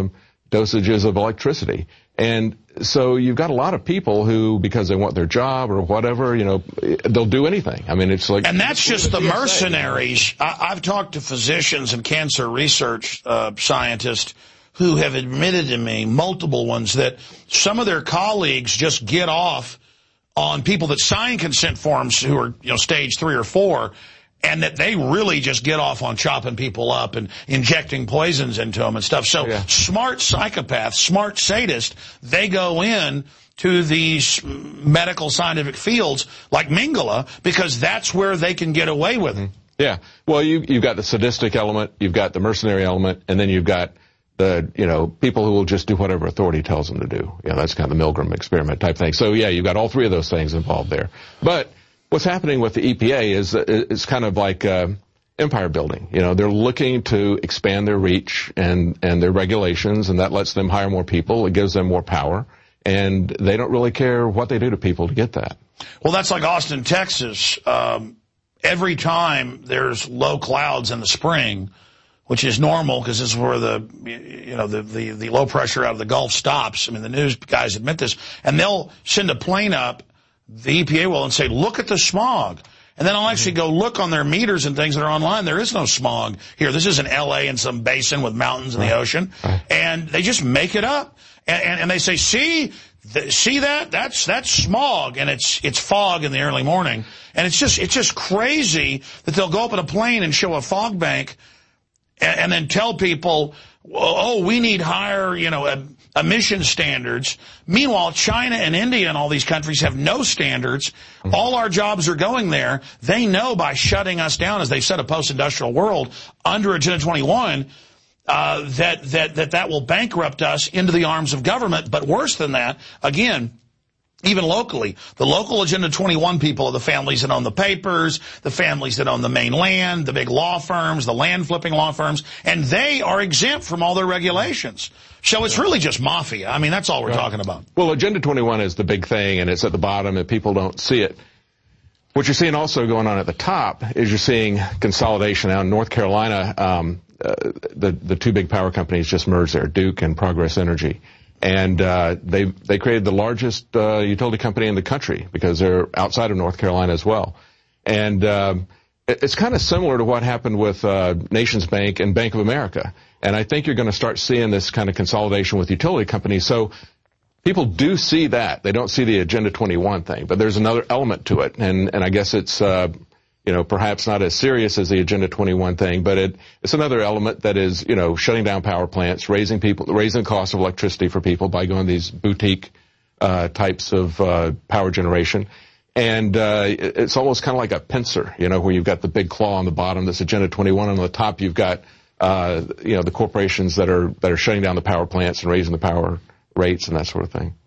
dosages of electricity. And so you've got a lot of people who, because they want their job or whatever, you know, they'll do anything. I mean, it's like... And that's just the mercenaries. I, I've talked to physicians and cancer research uh, scientists who have admitted to me, multiple ones, that some of their colleagues just get off on people that sign consent forms who are, you know, stage three or four, and that they really just get off on chopping people up and injecting poisons into them and stuff. So yeah. Smart psychopaths, smart sadists, they go in to these medical scientific fields like Mengele because that's where they can get away with it. Yeah. Well, you, you've got the sadistic element, you've got the mercenary element, and then you've got the, you know, people who will just do whatever authority tells them to do. You know, that's kind of the Milgram experiment type thing. So, yeah, you've got all three of those things involved there. But what's happening with the E P A is that it's kind of like uh, empire building. You know, they're looking to expand their reach and, and their regulations, and that lets them hire more people. It gives them more power, and they don't really care what they do to people to get that. Well, that's like Austin, Texas. Um, every time there's low clouds in the spring, which is normal because this is where the, you know, the, the, the low pressure out of the Gulf stops. I mean, the news guys admit this. And they'll send a plane up, the E P A will, and say, look at the smog. And then I'll actually go look on their meters and things that are online. There is no smog here. This isn't L A in some basin with mountains in the ocean. And they just make it up. And, and, and they say, see, th see that? That's, that's smog. And it's, it's fog in the early morning. And it's just, it's just crazy that they'll go up in a plane and show a fog bank and, and then tell people, oh, we need higher, you know, emission standards. Meanwhile, China and India and all these countries have no standards. All our jobs are going there. They know by shutting us down, as they've said, a post-industrial world under Agenda twenty-one, uh, that, that, that that will bankrupt us into the arms of government. But worse than that, again, even locally, the local Agenda twenty-one people are the families that own the papers, the families that own the main land, the big law firms, the land flipping law firms, and they are exempt from all their regulations. So it's really just mafia. I mean, that's all we're right. talking about. Well, Agenda twenty-one is the big thing, and it's at the bottom, and people don't see it. What you're seeing also going on at the top is you're seeing consolidation out in North Carolina. Um, uh, the, the two big power companies just merged there, Duke and Progress Energy. And uh, they they created the largest uh, utility company in the country because they're outside of North Carolina as well. And um, it, it's kind of similar to what happened with uh, Nations Bank and Bank of America. And I think you're going to start seeing this kind of consolidation with utility companies. So people do see that. They don't see the Agenda twenty-one thing. But there's another element to it. And, and I guess it's, uh, you know, perhaps not as serious as the Agenda twenty-one thing, but it, it's another element that is, you know, shutting down power plants, raising people, raising the cost of electricity for people by going these boutique uh, types of uh, power generation. And uh, it's almost kind of like a pincer, you know, where you've got the big claw on the bottom, that's Agenda twenty-one. On the top, you've got, uh, you know, the corporations that are that are shutting down the power plants and raising the power rates and that sort of thing.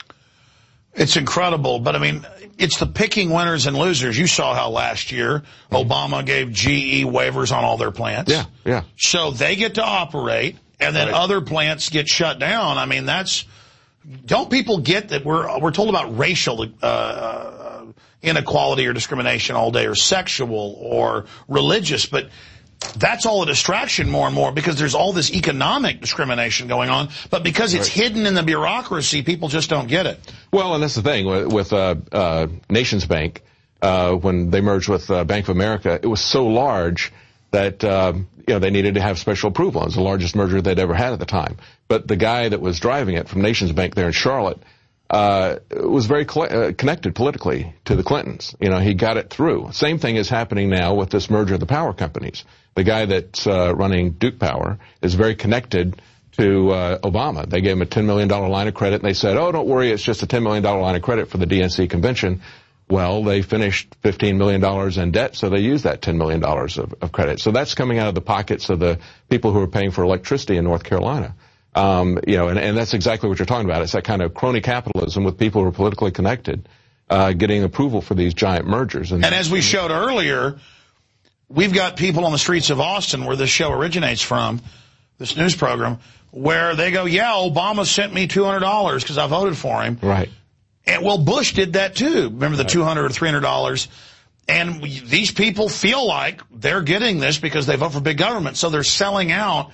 It's incredible, but I mean, it's the picking winners and losers. You saw how last year mm-hmm. Obama gave G E waivers on all their plants. Yeah, yeah. So they get to operate, and then right. other plants get shut down. I mean, that's, don't people get that we're we're told about racial uh, inequality or discrimination all day, or sexual or religious, but that's all a distraction more and more because there's all this economic discrimination going on. But because it's right. hidden in the bureaucracy, people just don't get it. Well, and that's the thing with, with uh, uh, Nations Bank, uh, when they merged with uh, Bank of America, it was so large that uh, you know they needed to have special approval. It was the largest merger they'd ever had at the time. But the guy that was driving it from Nations Bank there in Charlotte uh, was very uh, connected politically to the Clintons. You know, he got it through. Same thing is happening now with this merger of the power companies. The guy that's uh, running Duke Power is very connected to uh, Obama. They gave him a ten million dollar line of credit, and they said, oh, don't worry, it's just a ten million dollar line of credit for the D N C convention. Well, they finished fifteen million dollars in debt, so they used that ten million dollars of, of credit. So that's coming out of the pockets of the people who are paying for electricity in North Carolina. Um, you know, and, and that's exactly what you're talking about. It's that kind of crony capitalism with people who are politically connected, uh, getting approval for these giant mergers. And, and as we showed earlier, we've got people on the streets of Austin, where this show originates from, this news program, where they go, yeah, Obama sent me two hundred dollars because I voted for him. Right. And, well, Bush did that, too. Remember the right. two hundred dollars or three hundred dollars? And these people feel like they're getting this because they vote for big government. So they're selling out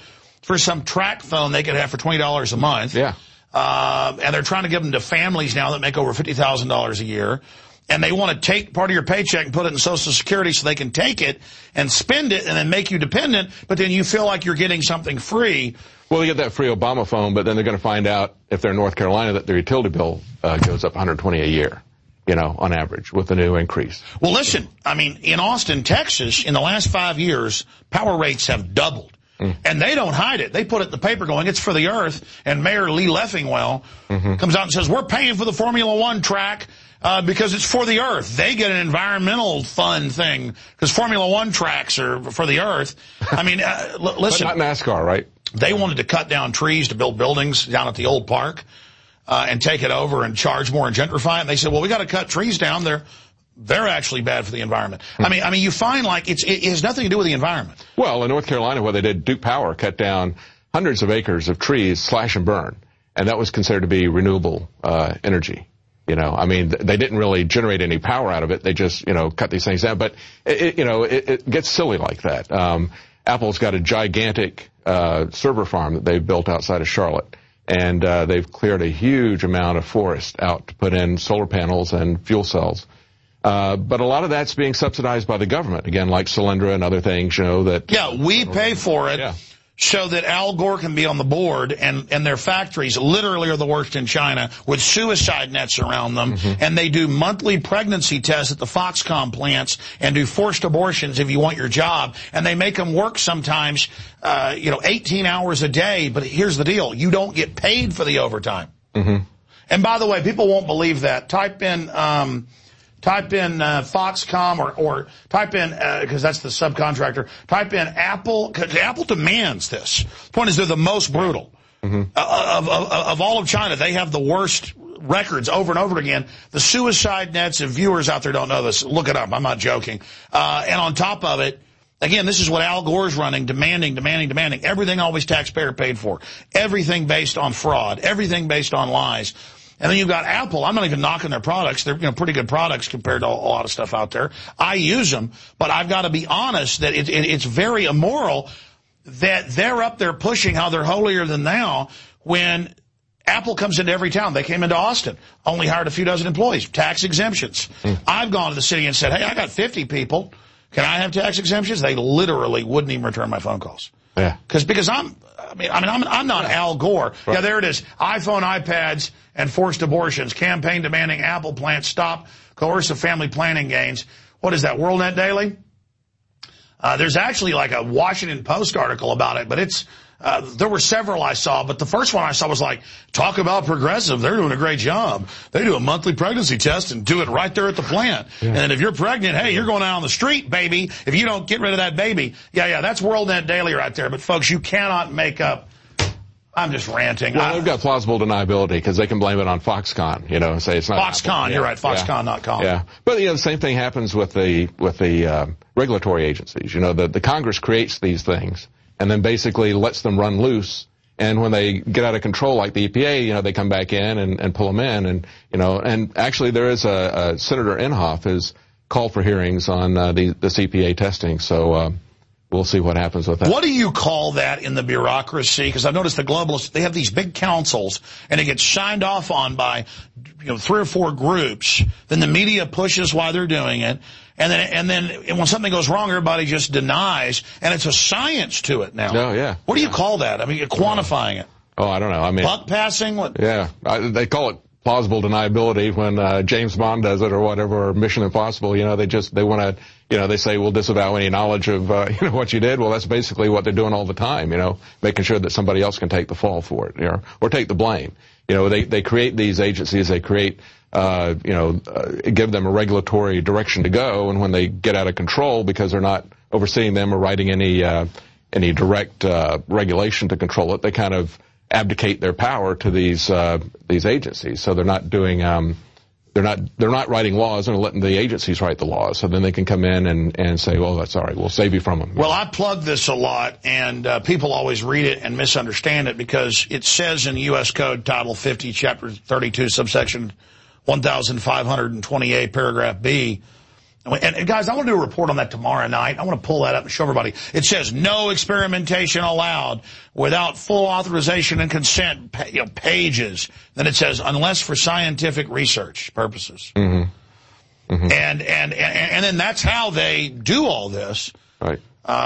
for some track phone they could have for twenty dollars a month. Yeah. Uh, and they're trying to give them to families now that make over fifty thousand dollars a year. And they want to take part of your paycheck and put it in Social Security so they can take it and spend it and then make you dependent, but then you feel like you're getting something free. Well, they get that free Obama phone, but then they're going to find out, if they're in North Carolina, that their utility bill uh, goes up one hundred twenty dollars a year, you know, on average, with the new increase. Well, listen, I mean, in Austin, Texas, in the last five years, power rates have doubled. Mm. And they don't hide it. They put it in the paper going, it's for the earth. And Mayor Lee Leffingwell mm-hmm. comes out and says, we're paying for the Formula One track uh, because it's for the earth. They get an environmental fun thing because Formula One tracks are for the earth. I mean, uh, l- listen. But not NASCAR, right? They wanted to cut down trees to build buildings down at the old park uh, and take it over and charge more and gentrify it. And they said, well, we got to cut trees down. They're They're actually bad for the environment. I mean, I mean, you find like it's, it has nothing to do with the environment. Well, in North Carolina, what they did, Duke Power cut down hundreds of acres of trees, slash and burn, and that was considered to be renewable uh, energy. You know, I mean, they didn't really generate any power out of it. They just, you know, cut these things down. But it, it, you know, it, it gets silly like that. Um, Apple's got a gigantic uh, server farm that they've built outside of Charlotte. And uh, they've cleared a huge amount of forest out to put in solar panels and fuel cells. Uh, but a lot of that's being subsidized by the government, again, like Solyndra and other things, you know, that... Yeah, we pay for it yeah. so that Al Gore can be on the board, and, and their factories literally are the worst in China with suicide nets around them, mm-hmm. and they do monthly pregnancy tests at the Foxconn plants and do forced abortions if you want your job, and they make them work sometimes, uh, you know, eighteen hours a day, but here's the deal, you don't get paid for the overtime. Mm-hmm. And by the way, people won't believe that. Type in... Um, Type in uh, Foxconn or, or type in, because uh, that's the subcontractor, type in Apple, because Apple demands this. The point is they're the most brutal. Mm-hmm. Uh, of, of, of all of China, they have the worst records over and over again. The suicide nets, if viewers out there don't know this, look it up. I'm not joking. Uh, and on top of it, again, this is what Al Gore's running, demanding, demanding, demanding. Everything always taxpayer paid for. Everything based on fraud. Everything based on lies. And then you've got Apple. I'm not even knocking their products. They're, you know, pretty good products compared to a, a lot of stuff out there. I use them, but I've got to be honest that it, it, it's very immoral that they're up there pushing how they're holier than thou when Apple comes into every town. They came into Austin, only hired a few dozen employees, tax exemptions. Mm. I've gone to the city and said, hey, I got fifty people. Can I have tax exemptions? They literally wouldn't even return my phone calls. Yeah. Because because I'm I mean I mean I'm I'm not Al Gore. Right. Yeah, there it is. iPhone, iPads, and forced abortions. Campaign demanding Apple plants stop coercive family planning gains. What is that? WorldNet Daily. Uh, there's actually like a Washington Post article about it, but it's uh, there were several I saw, but the first one I saw was like, talk about progressive. They're doing a great job. They do a monthly pregnancy test and do it right there at the plant. Yeah. And if you're pregnant, hey, you're going out on the street, baby. If you don't get rid of that baby. Yeah, yeah, that's WorldNet Daily right there. But folks, you cannot make up. I'm just ranting. Well, I, they've got plausible deniability because they can blame it on Foxconn, you know, say it's not Foxconn. You're right, Foxconn dot com. Yeah. yeah, but you know, the same thing happens with the with the uh, regulatory agencies. You know, the the Congress creates these things and then basically lets them run loose. And when they get out of control, like the E P A, you know, they come back in and, and pull them in. And you know, and actually, there is a, a Senator Inhofe has called for hearings on uh, the this E P A testing. So. Uh, We'll see what happens with that. What do you call that in the bureaucracy? Because I've noticed the globalists, they have these big councils, and it gets signed off on by, you know, three or four groups. Then the media pushes why they're doing it. And then, and then when something goes wrong, everybody just denies. And it's a science to it now. Oh, yeah. What do yeah. you call that? I mean, you're quantifying it. Oh, I don't know. I mean. Buck passing? What? Yeah. I, they call it plausible deniability when uh, James Bond does it or whatever, or Mission Impossible. You know, they just, they want to, you know, they say, we'll disavow any knowledge of, uh, you know, what you did. Well, that's basically what they're doing all the time, you know, making sure that somebody else can take the fall for it, you know, or take the blame. You know, they, they create these agencies, they create, uh, you know, uh, give them a regulatory direction to go. And when they get out of control because they're not overseeing them or writing any, uh, any direct, uh, regulation to control it, they kind of abdicate their power to these, uh, these agencies. So they're not doing, um, They're not, they're not writing laws and letting the agencies write the laws. So then they can come in and, and say, well, that's all right. We'll save you from them. Well, I plug this a lot, and uh, people always read it and misunderstand it because it says in U S Code Title fifty, Chapter thirty-two, subsection one thousand five hundred twenty-eight, paragraph B, And, and guys, I want to do a report on that tomorrow night. I want to pull that up and show everybody. It says no experimentation allowed without full authorization and consent, you know, pages. Then it says unless for scientific research purposes. Mm-hmm. Mm-hmm. And, and, and, and then that's how they do all this. Right.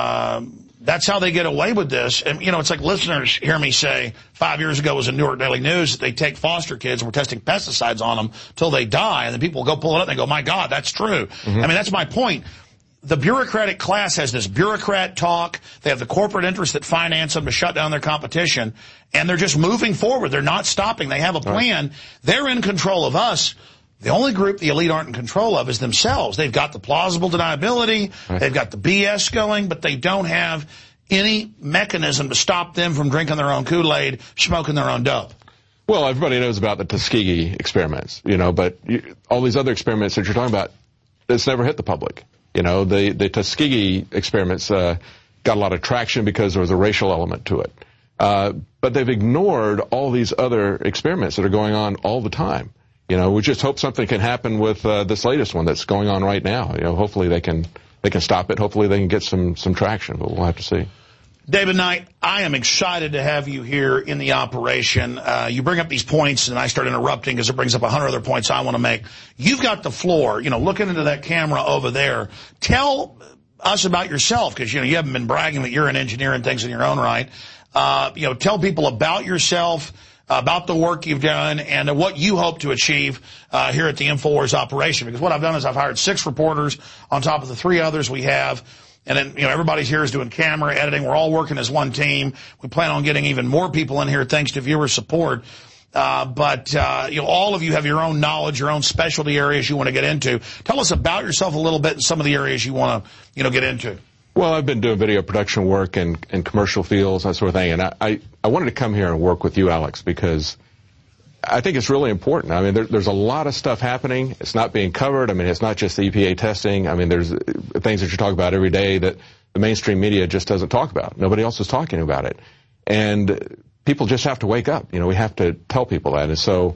Um, that's how they get away with this. And, you know, it's like listeners hear me say five years ago was in Newark Daily News that they take foster kids and we're testing pesticides on them till they die. And then people go pull it up and they go, my God, that's true. Mm-hmm. I mean, that's my point. The bureaucratic class has this bureaucrat talk. They have the corporate interests that finance them to shut down their competition. And they're just moving forward. They're not stopping. They have a plan. Right. They're in control of us. The only group the elite aren't in control of is themselves. They've got the plausible deniability. Right. They've got the B S going, but they don't have any mechanism to stop them from drinking their own Kool-Aid, smoking their own dope. Well, everybody knows about the Tuskegee experiments, you know, but you, all these other experiments that you're talking about, it's never hit the public. You know, the, the Tuskegee experiments uh, got a lot of traction because there was a racial element to it. Uh, but they've ignored all these other experiments that are going on all the time. You know, we just hope something can happen with uh, this latest one that's going on right now. You know, hopefully they can they can stop it. Hopefully they can get some some traction, but we'll have to see. David Knight, I am excited to have you here in the operation. Uh, you bring up these points, and I start interrupting because it brings up a hundred other points I want to make. You've got the floor. You know, looking into that camera over there. Tell us about yourself, because, you know, you haven't been bragging that you're an engineer and things in your own right. Uh, you know, tell people about yourself, about the work you've done, and what you hope to achieve uh, here at the InfoWars operation. Because what I've done is I've hired six reporters on top of the three others we have. And then, you know, everybody's here is doing camera, editing. We're all working as one team. We plan on getting even more people in here thanks to viewer support. Uh, but, uh, you know, all of you have your own knowledge, your own specialty areas you want to get into. Tell us about yourself a little bit and some of the areas you want to, you know, get into. Well, I've been doing video production work and, and commercial fields, that sort of thing. And I, I, I wanted to come here and work with you, Alex, because I think it's really important. I mean, there, there's a lot of stuff happening. It's not being covered. I mean, it's not just the E P A testing. I mean, there's things that you talk about every day that the mainstream media just doesn't talk about. Nobody else is talking about it. And people just have to wake up. You know, we have to tell people that. And so,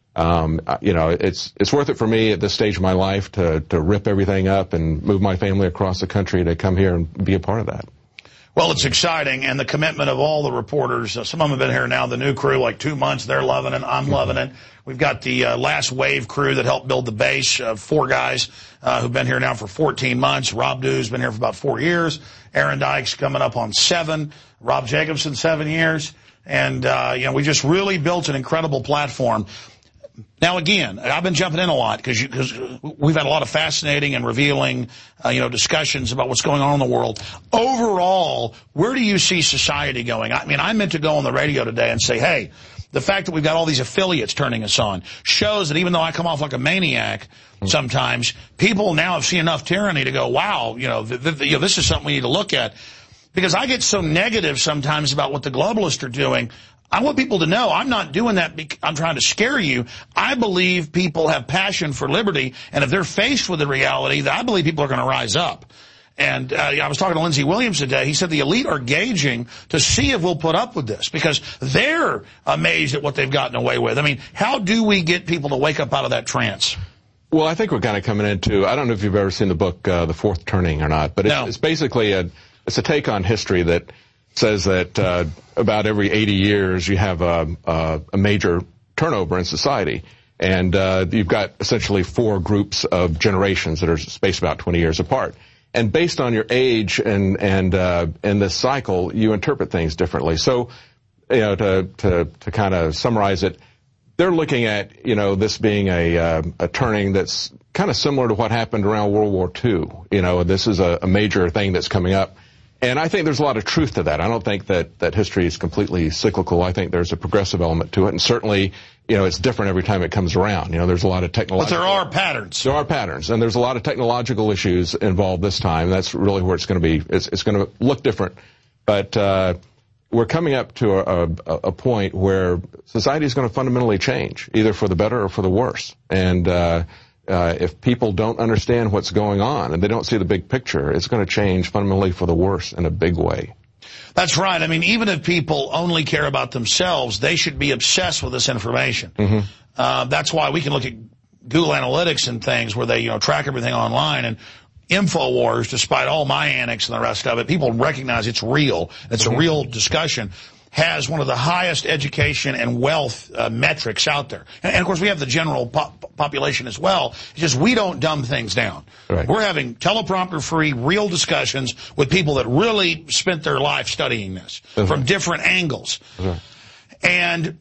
um, you know, it's it's worth it for me at this stage of my life to, to rip everything up and move my family across the country to come here and be a part of that. Well, it's exciting, and the commitment of all the reporters. Uh, some of them have been here now, the new crew, like two months. They're loving it. I'm loving it. We've got the uh, last wave crew that helped build the base, uh, four guys uh, who've been here now for fourteen months. Rob Dew's been here for about four years. Aaron Dykes coming up on seven. Rob Jacobson, seven years. And, uh, you know, we just really built an incredible platform. Now, again, I've been jumping in a lot because because we've had a lot of fascinating and revealing, uh, you know, discussions about what's going on in the world. Overall, where do you see society going? I mean, I meant to go on the radio today and say, hey, the fact that we've got all these affiliates turning us on shows that even though I come off like a maniac sometimes, people now have seen enough tyranny to go, wow, you know, th- th- you know, this is something we need to look at. Because I get so negative sometimes about what the globalists are doing. I want people to know I'm not doing that because I'm trying to scare you. I believe people have passion for liberty, and if they're faced with the reality, that I believe people are going to rise up. And uh, I was talking to Lindsey Williams today. He said the elite are gauging to see if we'll put up with this because they're amazed at what they've gotten away with. I mean, how do we get people to wake up out of that trance? Well, I think we're kind of coming into, I don't know if you've ever seen the book uh, The Fourth Turning or not, but it's, no. it's basically a, it's a take on history that says that uh, about every eighty years you have a, a, a major turnover in society. And uh, you've got essentially four groups of generations that are spaced about twenty years apart. And based on your age and and uh, and this cycle, you interpret things differently. So, you know, to to to kind of summarize it, they're looking at, you know, this being a uh, a turning that's kind of similar to what happened around World War Two. You know, this is a, a major thing that's coming up. And I think there's a lot of truth to that. I don't think that, that history is completely cyclical. I think there's a progressive element to it. And certainly, you know, it's different every time it comes around. You know, there's a lot of technological... But there are patterns. There are patterns. And there's a lot of technological issues involved this time. That's really where it's going to be. It's, it's going to look different. But uh, we're coming up to a, a, a point where society is going to fundamentally change, either for the better or for the worse. And... Uh, Uh, if people don't understand what's going on and they don't see the big picture, it's going to change fundamentally for the worse in a big way. That's right. I mean, even if people only care about themselves, they should be obsessed with this information. Mm-hmm. Uh, that's why we can look at Google Analytics and things where they, you know, track everything online. And InfoWars, despite all my antics and the rest of it, people recognize it's real. It's mm-hmm. a real discussion. Has one of the highest education and wealth uh, metrics out there. And, and, of course, we have the general po population as well. It's just we don't dumb things down. Right. We're having teleprompter-free, real discussions with people that really spent their life studying this mm-hmm. from different angles. Mm-hmm. And,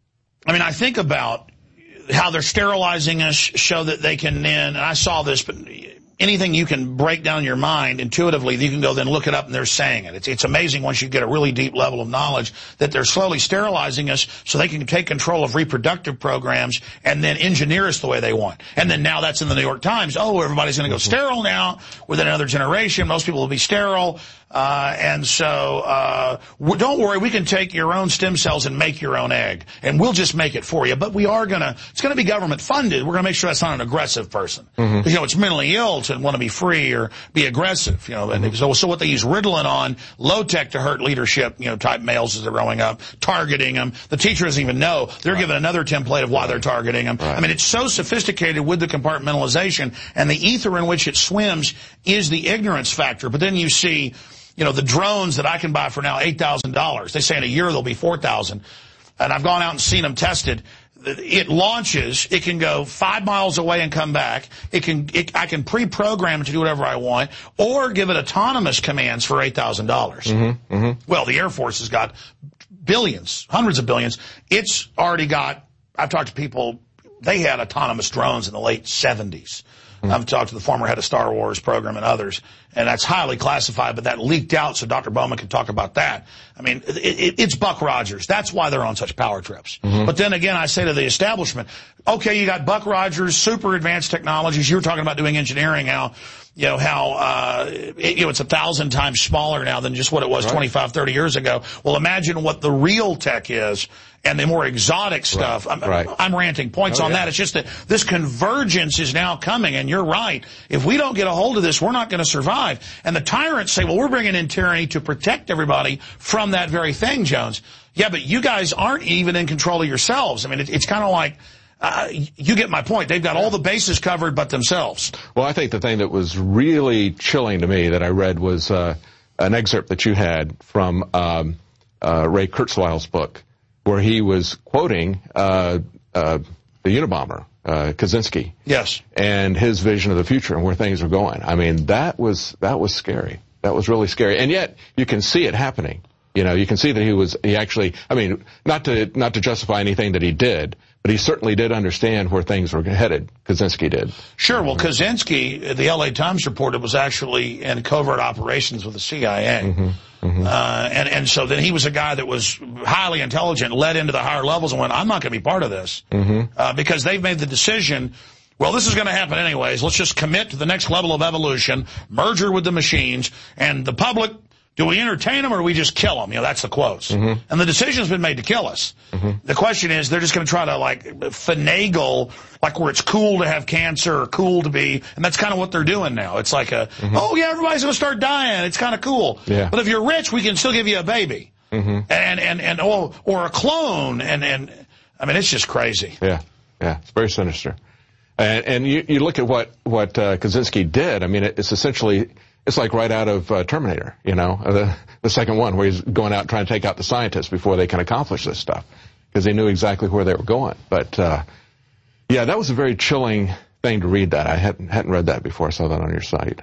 I mean, I think about how they're sterilizing us so that they can then, and I saw this, but anything you can break down in your mind intuitively, you can go then look it up and they're saying it. It's, it's amazing once you get a really deep level of knowledge that they're slowly sterilizing us so they can take control of reproductive programs and then engineer us the way they want. And then now that's in the New York Times. Oh, everybody's going to go sterile now within another generation. Most people will be sterile. Uh, and so, uh, don't worry, we can take your own stem cells and make your own egg. And we'll just make it for you. But we are gonna, it's gonna be government funded. We're gonna make sure that's not an aggressive person. Mm-hmm. You know, it's mentally ill to want to be free or be aggressive, you know. And mm-hmm. so, so what they use Ritalin on, low tech to hurt leadership, you know, type males as they're growing up, targeting them. The teacher doesn't even know. They're right. given another template of why they're targeting them. Right. I mean, it's so sophisticated with the compartmentalization, and the ether in which it swims is the ignorance factor. But then you see, you know, the drones that I can buy for now, eight thousand dollars. They say in a year they'll be four thousand dollars. And I've gone out and seen them tested. It launches. It can go five miles away and come back. It can. It, I can pre-program it to do whatever I want, or give it autonomous commands for eight thousand dollars. Mm-hmm, mm-hmm. Well, the Air Force has got billions, hundreds of billions. It's already got, I've talked to people, they had autonomous drones in the late seventies. Mm-hmm. I've talked to the former head of Star Wars program and others, and that's highly classified, but that leaked out so Doctor Bowman can talk about that. I mean, it, it, it's Buck Rogers. That's why they're on such power trips. Mm-hmm. But then again, I say to the establishment, okay, you got Buck Rogers, super advanced technologies. You were talking about doing engineering, how, you know, how, uh, it, you know, it's a thousand times smaller now than just what it was right. twenty-five, thirty years ago. Well, imagine what the real tech is and the more exotic stuff. Right. I'm, right. I'm ranting points oh, on yeah. that. It's just that this convergence is now coming, and you're right. If we don't get a hold of this, we're not going to survive. And the tyrants say, well, we're bringing in tyranny to protect everybody from that very thing, Jones. Yeah, but you guys aren't even in control of yourselves. I mean, it, it's kind of like, Uh, you get my point. They've got all the bases covered but themselves. Well, I think the thing that was really chilling to me that I read was uh, an excerpt that you had from um, uh, Ray Kurzweil's book, where he was quoting uh, uh, the Unabomber, uh, Kaczynski. Yes. And his vision of the future and where things are going. I mean, that was that was scary. That was really scary. And yet, you can see it happening. You know, you can see that he was, he actually, I mean, not to, not to justify anything that he did, but he certainly did understand where things were headed. Kaczynski did. Sure. Well, Kaczynski, the L A Times reported, was actually in covert operations with the C I A. Mm-hmm. Mm-hmm. Uh, and, and so then he was a guy that was highly intelligent, led into the higher levels and went, I'm not going to be part of this. Mm-hmm. Uh, because they've made the decision, well, this is going to happen anyways. Let's just commit to the next level of evolution, merger with the machines, and the public, do we entertain them or do we just kill them? You know, that's the quotes. Mm-hmm. And the decision's been made to kill us. Mm-hmm. The question is, they're just going to try to, like, finagle, like, where it's cool to have cancer or cool to be, and that's kind of what they're doing now. It's like a, mm-hmm. oh, yeah, everybody's going to start dying. It's kind of cool. Yeah. But if you're rich, we can still give you a baby. Mm-hmm. And, and, and, or, or a clone. And, and, I mean, it's just crazy. Yeah. Yeah. It's very sinister. And, and you, you look at what, what, uh, Kaczynski did. I mean, it's essentially, it's like right out of uh, Terminator, you know, the, the second one, where he's going out trying to take out the scientists before they can accomplish this stuff, because they knew exactly where they were going. But, uh, yeah, that was a very chilling thing to read that. I hadn't, hadn't read that before. I saw that on your site.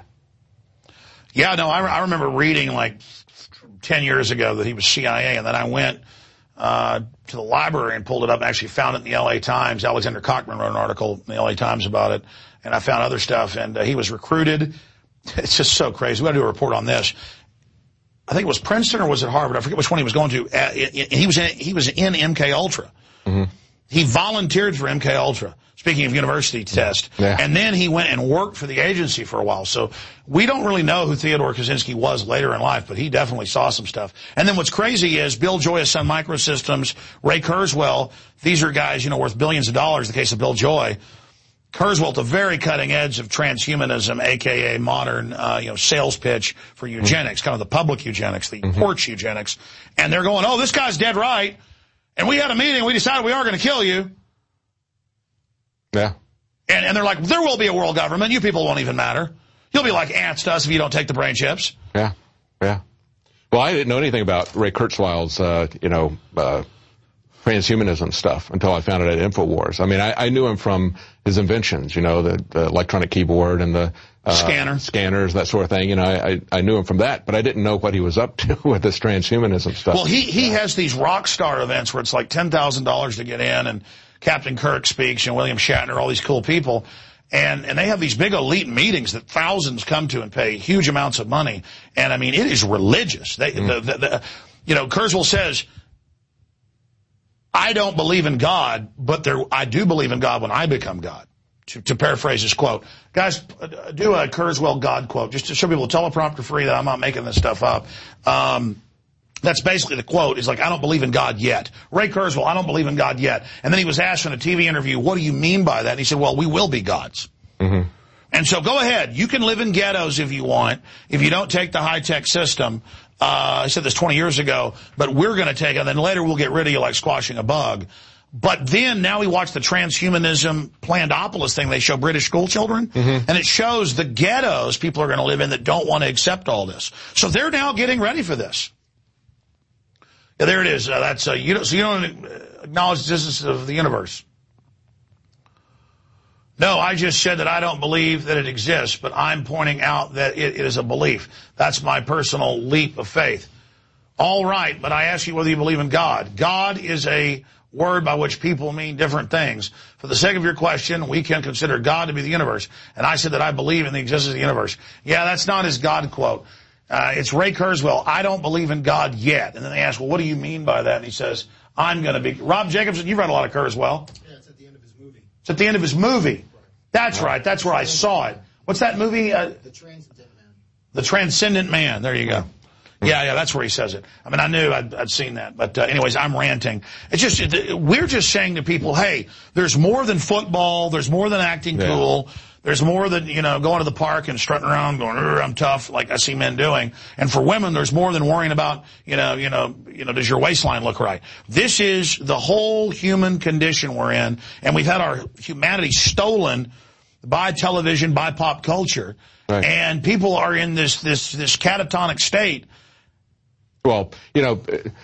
Yeah, no, I, I remember reading like ten years ago that he was C I A, and then I went uh, to the library and pulled it up and actually found it in the L A Times. Alexander Cockman wrote an article in the L A Times about it, and I found other stuff, and uh, he was recruited. It's just so crazy. We got to do a report on this. I think it was Princeton or was it Harvard? I forget which one he was going to. Uh, he was in, he was in M K Ultra. Mm-hmm. He volunteered for M K Ultra. Speaking of university test, yeah. And then he went and worked for the agency for a while. So we don't really know who Theodore Kaczynski was later in life, but he definitely saw some stuff. And then what's crazy is Bill Joy of Sun Microsystems, Ray Kurzweil. These are guys, you know, worth billions of dollars. In the case of Bill Joy. Kurzweil at the very cutting edge of transhumanism, a k a modern, uh, you know, sales pitch for eugenics, mm-hmm. kind of the public eugenics, the mm-hmm. porch eugenics. And they're going, oh, this guy's dead right. And we had a meeting. We decided we are going to kill you. Yeah. And, and they're like, there will be a world government. You people won't even matter. You'll be like ants to us if you don't take the brain chips. Yeah, yeah. Well, I didn't know anything about Ray Kurzweil's, uh, you know, uh, transhumanism stuff until I found it at InfoWars. I mean, I, I knew him from his inventions, you know, the, the electronic keyboard and the uh, scanner, scanners, that sort of thing. You know, I, I knew him from that, but I didn't know what he was up to with this transhumanism stuff. Well, he he has these rock star events where it's like ten thousand dollars to get in, and Captain Kirk speaks, and William Shatner, all these cool people. And, and they have these big elite meetings that thousands come to and pay huge amounts of money. And I mean, it is religious. They, mm. the, the, the, you know, Kurzweil says, I don't believe in God, but there, I do believe in God when I become God. To, to paraphrase his quote. Guys, do a Kurzweil God quote, just to show people teleprompter free that I'm not making this stuff up. Um, That's basically the quote. He's like, I don't believe in God yet. Ray Kurzweil, I don't believe in God yet. And then he was asked in a T V interview, what do you mean by that? And he said, well, we will be gods. Mm-hmm. And so go ahead. You can live in ghettos if you want, if you don't take the high-tech system. Uh, I said this twenty years ago, but we're going to take it, and then later we'll get rid of you like squashing a bug. But then now we watch the transhumanism Plandopolis thing they show British school children, mm-hmm. and it shows the ghettos people are going to live in that don't want to accept all this. So they're now getting ready for this. Yeah, there it is. Uh, that's uh, you don't, so you don't acknowledge the existence of the universe. No, I just said that I don't believe that it exists, but I'm pointing out that it, it is a belief. That's my personal leap of faith. All right, but I ask you whether you believe in God. God is a word by which people mean different things. For the sake of your question, we can consider God to be the universe. And I said that I believe in the existence of the universe. Yeah, that's not his God quote. Uh, it's Ray Kurzweil. I don't believe in God yet. And then they ask, well, what do you mean by that? And he says, I'm going to be. Rob Jacobson, you've read a lot of Kurzweil. Yeah, it's at the end of his movie. It's at the end of his movie. That's right. That's where I saw it. What's that movie? Uh, the Transcendent Man. The Transcendent Man. There you go. Yeah, yeah, that's where he says it. I mean, I knew I'd, I'd seen that. But uh, anyways, I'm ranting. It's just, it, we're just saying to people, hey, there's more than football. There's more than acting yeah. cool. There's more than, you know, going to the park and strutting around going, I'm tough, like I see men doing. And for women, there's more than worrying about, you know, you know, you know, does your waistline look right? This is the whole human condition we're in. And we've had our humanity stolen by television, by pop culture. Right. And people are in this, this, this catatonic state. Well, you know,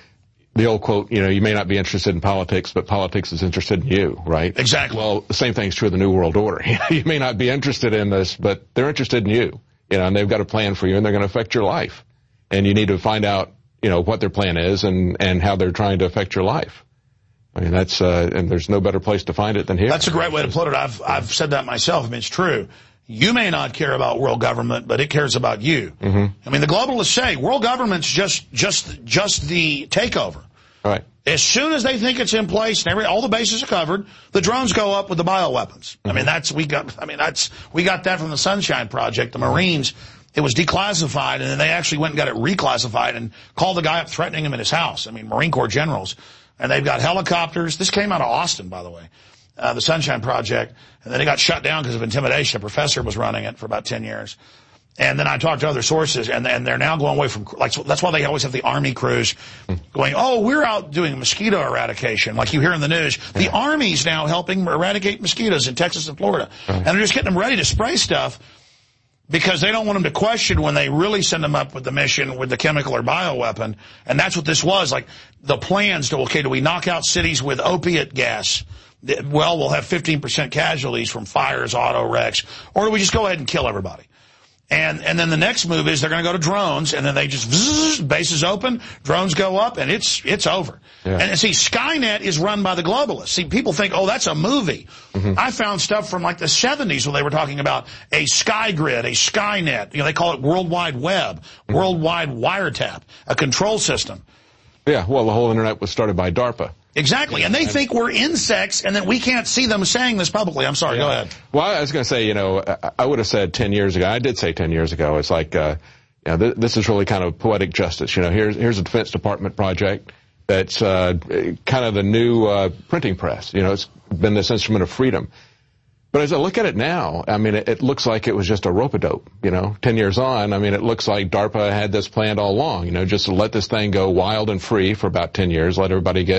the old quote, you know, you may not be interested in politics, but politics is interested in you, right? Exactly. Well, the same thing's true of the New World Order. You may not be interested in this, but they're interested in you, you know, and they've got a plan for you, and they're going to affect your life. And you need to find out, you know, what their plan is and, and how they're trying to affect your life. I mean, that's, uh, and there's no better place to find it than here. That's a great way to put it. I've, I've said that myself. I mean, it's true. You may not care about world government, but it cares about you. Mm-hmm. I mean, the globalists say world government's just, just, just the takeover. Right. As soon as they think it's in place and every, all the bases are covered, the drones go up with the bioweapons. Mm-hmm. I mean, that's, we got, I mean, that's, we got that from the Sunshine Project. The Marines, it was declassified, and then they actually went and got it reclassified and called the guy up threatening him in his house. I mean, Marine Corps generals. And they've got helicopters. This came out of Austin, by the way, uh, the Sunshine Project. And then it got shut down because of intimidation. A professor was running it for about ten years. And then I talked to other sources, and, and they're now going away from, like, so that's why they always have the Army crews going, oh, we're out doing mosquito eradication, like you hear in the news. The yeah. Army's now helping eradicate mosquitoes in Texas and Florida. Right. And they're just getting them ready to spray stuff because they don't want them to question when they really send them up with the mission with the chemical or bioweapon. And that's what this was. Like, the plans to, okay, do we knock out cities with opiate gas? Well, we'll have fifteen percent casualties from fires, auto wrecks. Or do we just go ahead and kill everybody? And and then the next move is they're going to go to drones, and then they just, zzz, bases open, drones go up, and it's it's over. Yeah. And see, Skynet is run by the globalists. See, people think, oh, that's a movie. Mm-hmm. I found stuff from like the seventies when they were talking about a sky grid, a Skynet. You know, they call it World Wide Web, mm-hmm. worldwide wiretap, a control system. Yeah, well, the whole internet was started by DARPA. Exactly, and they think we're insects, and that we can't see them saying this publicly. I'm sorry, yeah. Go ahead. Well, I was going to say, you know, I would have said ten years ago, I did say ten years ago, it's like, uh, you know, th this is really kind of poetic justice. You know, here's, here's a Defense Department project that's uh, kind of the new uh, printing press. You know, it's been this instrument of freedom. But as I look at it now, I mean, it, it looks like it was just a rope-a-dope, you know, ten years on. I mean, it looks like DARPA had this planned all along, you know, just to let this thing go wild and free for about ten years, let everybody get,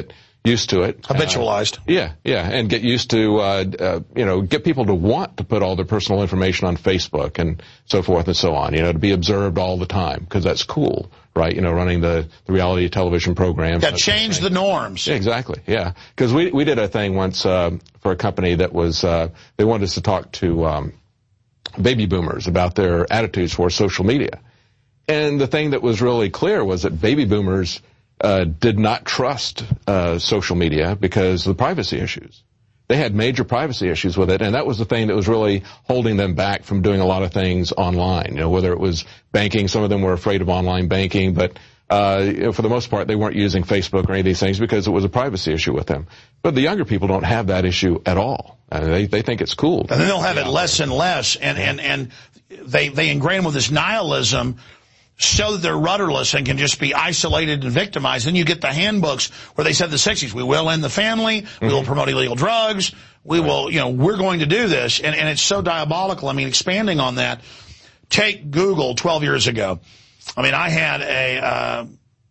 used to it. Habitualized. Uh, yeah, yeah, and get used to, uh, uh, you know, get people to want to put all their personal information on Facebook and so forth and so on, you know, to be observed all the time, because that's cool, right? You know, running the, the reality television programs. That changed the norms. Yeah, exactly, yeah. Because we, we did a thing once uh, for a company that was, uh, they wanted us to talk to um, baby boomers about their attitudes towards social media. And the thing that was really clear was that baby boomers Uh, did not trust uh, social media because of the privacy issues. They had major privacy issues with it, and that was the thing that was really holding them back from doing a lot of things online. You know, whether it was banking, some of them were afraid of online banking, but uh, you know, for the most part, they weren't using Facebook or any of these things because it was a privacy issue with them. But the younger people don't have that issue at all. Uh, they they think it's cool. And then they'll have it less and less, and and and they they ingrain with this nihilism, so that they're rudderless and can just be isolated and victimized. Then you get the handbooks where they said in the sixties, we will end the family, mm-hmm. we will promote illegal drugs, we right. will, you know, we're going to do this. And, and it's so diabolical. I mean, expanding on that, take Google twelve years ago. I mean, I had a, uh,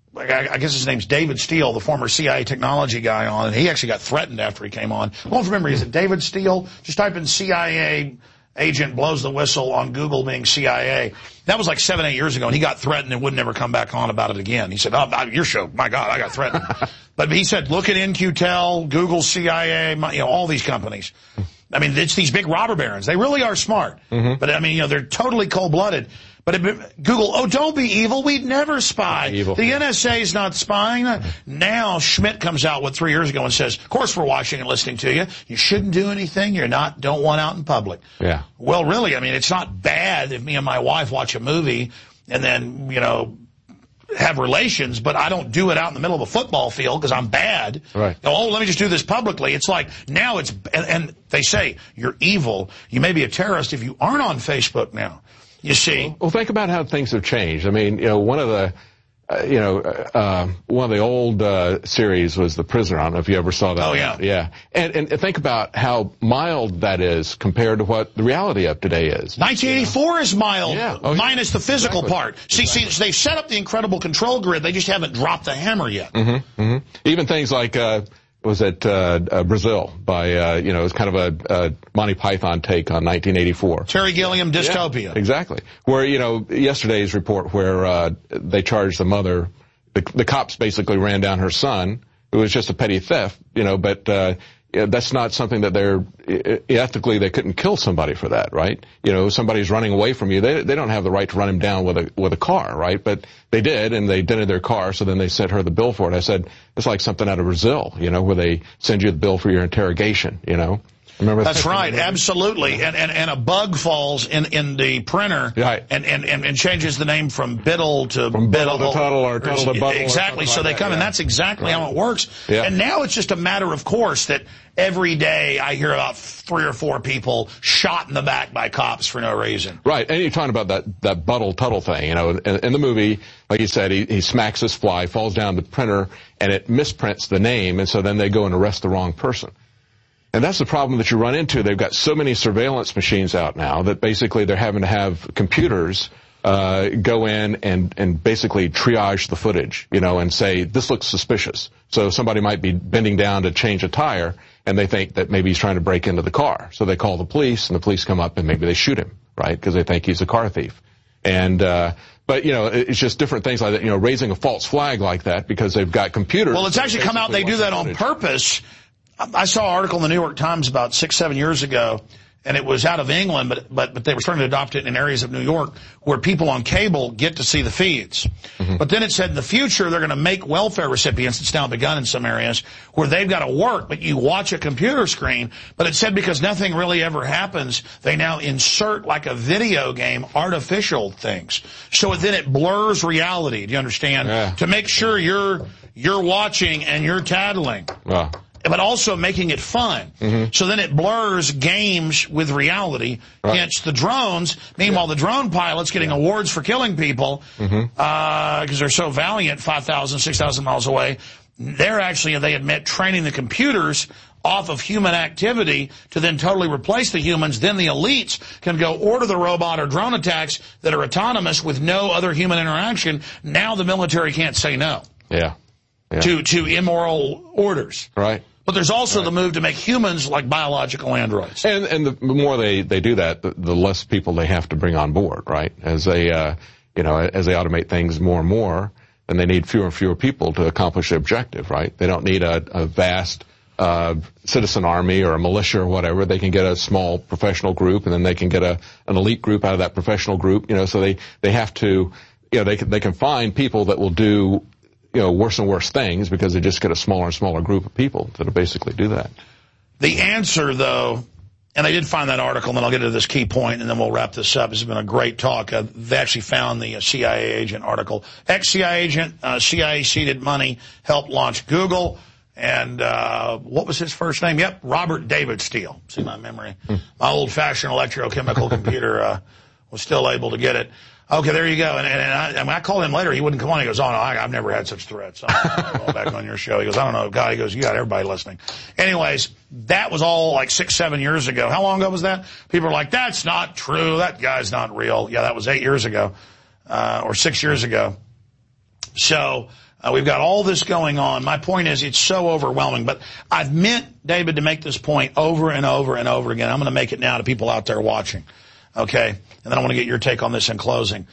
I guess his name's David Steele, the former C I A technology guy on, and he actually got threatened after he came on. I won't remember, is it David Steele? Just type in C I A agent blows the whistle on Google being C I A. That was like seven, eight years ago, and he got threatened and would never come back on about it again. He said, oh, your show, my God, I got threatened. But he said, look at N Q Tel, Google, C I A, you know, all these companies. I mean, it's these big robber barons. They really are smart. Mm-hmm. But, I mean, you know, they're totally cold-blooded. But it, Google, oh, don't be evil. We'd never spy. Evil. The N S A is not spying. Now Schmidt comes out with three years ago and says, of course we're watching and listening to you. You shouldn't do anything you're not, don't want out in public. Yeah. Well, really, I mean, it's not bad if me and my wife watch a movie and then, you know, have relations, but I don't do it out in the middle of a football field because I'm bad. Right. Oh, let me just do this publicly. It's like now it's, and, and they say you're evil. You may be a terrorist if you aren't on Facebook now. You see? Well, think about how things have changed. I mean, you know, one of the, uh, you know, uh, one of the old uh, series was The Prisoner. I don't know if you ever saw that. Oh, yeah. Yeah. And, and think about how mild that is compared to what the reality of today is. nineteen eighty-four you know? Is mild, yeah. Oh, minus yeah. the physical exactly. part. See, exactly. see, they've set up the incredible control grid. They just haven't dropped the hammer yet. Mm-hmm. Mm-hmm. Even things like, uh, was it uh, uh, Brazil by, uh, you know, it was kind of a, a Monty Python take on nineteen eighty-four. Terry Gilliam dystopia. Yeah, exactly. Where, you know, yesterday's report where uh, they charged the mother, the, the cops basically ran down her son. It was just a petty theft, you know, but uh, yeah, that's not something that they're, ethically they couldn't kill somebody for that, right? You know, somebody's running away from you. They they don't have the right to run him down with a with a car, right? But they did, and they dented their car, so then they sent her the bill for it. I said, it's like something out of Brazil, you know, where they send you the bill for your interrogation, you know? Remember That's that? right, absolutely. And, and and a bug falls in, in the printer right. and, and, and, and changes the name from Biddle to from Biddle. to Tuttle or Tuttle to Buttle. Exactly, so like they that, come, yeah. and that's exactly right. how it works. Yeah. And now it's just a matter of course that every day I hear about three or four people shot in the back by cops for no reason. Right, and you're talking about that, that Buttle Tuttle thing, you know, in, in the movie, like you said, he, he smacks his fly, falls down the printer, and it misprints the name, and so then they go and arrest the wrong person. And that's the problem that you run into. They've got so many surveillance machines out now that basically they're having to have computers uh go in and and basically triage the footage, you know, and say, this looks suspicious. So somebody might be bending down to change a tire, and they think that maybe he's trying to break into the car. So they call the police, and the police come up, and maybe they shoot him, right, because they think he's a car thief. And uh but, you know, it's just different things like that, you know, raising a false flag like that because they've got computers. Well, it's actually come out they do that on purpose. I saw an article in the New York Times about six, seven years ago, and it was out of England, but but but they were starting to adopt it in areas of New York where people on cable get to see the feeds. Mm-hmm. But then it said in the future they're going to make welfare recipients, it's now begun in some areas, where they've got to work, but you watch a computer screen. But it said because nothing really ever happens, they now insert like a video game artificial things. So then it blurs reality, do you understand? Yeah. To make sure you're you're watching and you're tattling. Wow. But also making it fun. Mm-hmm. So then it blurs games with reality. Right. Hence the drones. Meanwhile, yeah. the drone pilots getting yeah. awards for killing people because mm-hmm. uh, they're so valiant, five thousand, six thousand miles away. They're actually, they admit, training the computers off of human activity to then totally replace the humans. Then the elites can go order the robot or drone attacks that are autonomous with no other human interaction. Now the military can't say no. Yeah. yeah. to, to immoral orders. Right. But there's also right. the move to make humans like biological androids. And, and the more they, they do that, the, the less people they have to bring on board, right? As they, uh, you know, as they automate things more and more, then they need fewer and fewer people to accomplish the objective, right? They don't need a, a vast uh, citizen army or a militia or whatever. They can get a small professional group, and then they can get a an elite group out of that professional group. You know, so they they have to, you know, they can they can find people that will do, you know, worse and worse things because they just get a smaller and smaller group of people that'll basically do that. The answer, though. And I did find that article, and then I'll get to this key point, and then we'll wrap this up. This has been a great talk. Uh, they actually found the uh, C I A agent article. Ex-C I A agent, uh, C I A seeded money, helped launch Google. And uh what was his first name? Yep, Robert David Steele. See my memory. Hmm. My old-fashioned electrochemical computer uh was still able to get it. Okay, there you go. And, and, and I, and when I called him later, he wouldn't come on. He goes, oh, no, I, I've never had such threats. I'm going back on your show. He goes, I don't know, God. He goes, you got everybody listening. Anyways, that was all like six, seven years ago. How long ago was that? People are like, that's not true. That guy's not real. Yeah, that was eight years ago, uh, or six years ago. So uh, we've got all this going on. My point is, it's so overwhelming. But I've meant, David, to make this point over and over and over again. I'm going to make it now to people out there watching. Okay? And then I want to get your take on this in closing.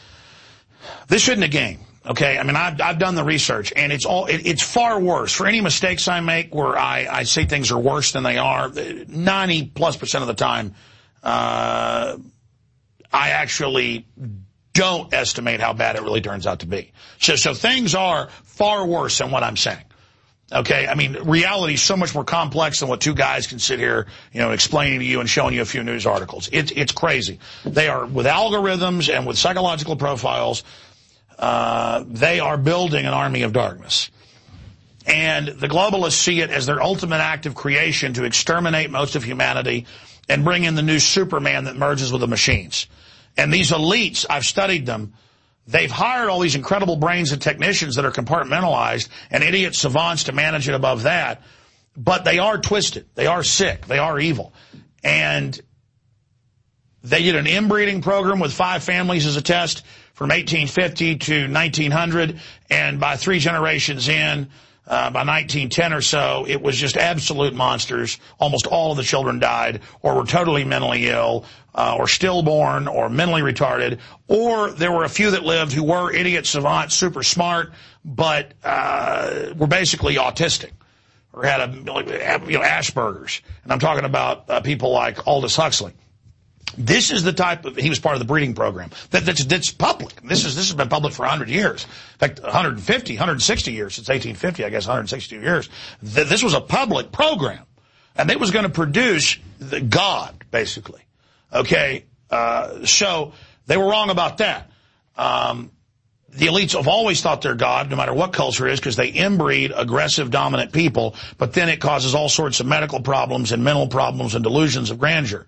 This isn't a game. Okay? I mean, I've, I've done the research, and it's all, it, it's far worse. For any mistakes I make where I, I say things are worse than they are, ninety plus percent of the time, uh, I actually don't estimate how bad it really turns out to be. So, so things are far worse than what I'm saying. Okay, I mean, reality is so much more complex than what two guys can sit here, you know, explaining to you and showing you a few news articles. It's it's crazy. They are, with algorithms and with psychological profiles, uh, they are building an army of darkness. And the globalists see it as their ultimate act of creation to exterminate most of humanity and bring in the new Superman that merges with the machines. And these elites, I've studied them. They've hired all these incredible brains and technicians that are compartmentalized and idiot savants to manage it above that. But they are twisted. They are sick. They are evil. And they did an inbreeding program with five families as a test from eighteen fifty to nineteen hundred. And by three generations in, uh, by nineteen ten or so, it was just absolute monsters. Almost all of the children died or were totally mentally ill, Uh, or stillborn, or mentally retarded, or there were a few that lived who were idiot savants, super smart, but uh, were basically autistic, or had a, you know, Asperger's. And I'm talking about uh, people like Aldous Huxley. This is the type of, he was part of the breeding program that, that's, that's public. This is, this has been public for one hundred years. In fact, one hundred fifty, one hundred sixty years, since eighteen fifty, I guess, one hundred sixty years. This was a public program. And it was going to produce the God, basically. Okay, uh, so they were wrong about that. Um, the elites have always thought they're God, no matter what culture it is, because they inbreed aggressive, dominant people, but then it causes all sorts of medical problems and mental problems and delusions of grandeur.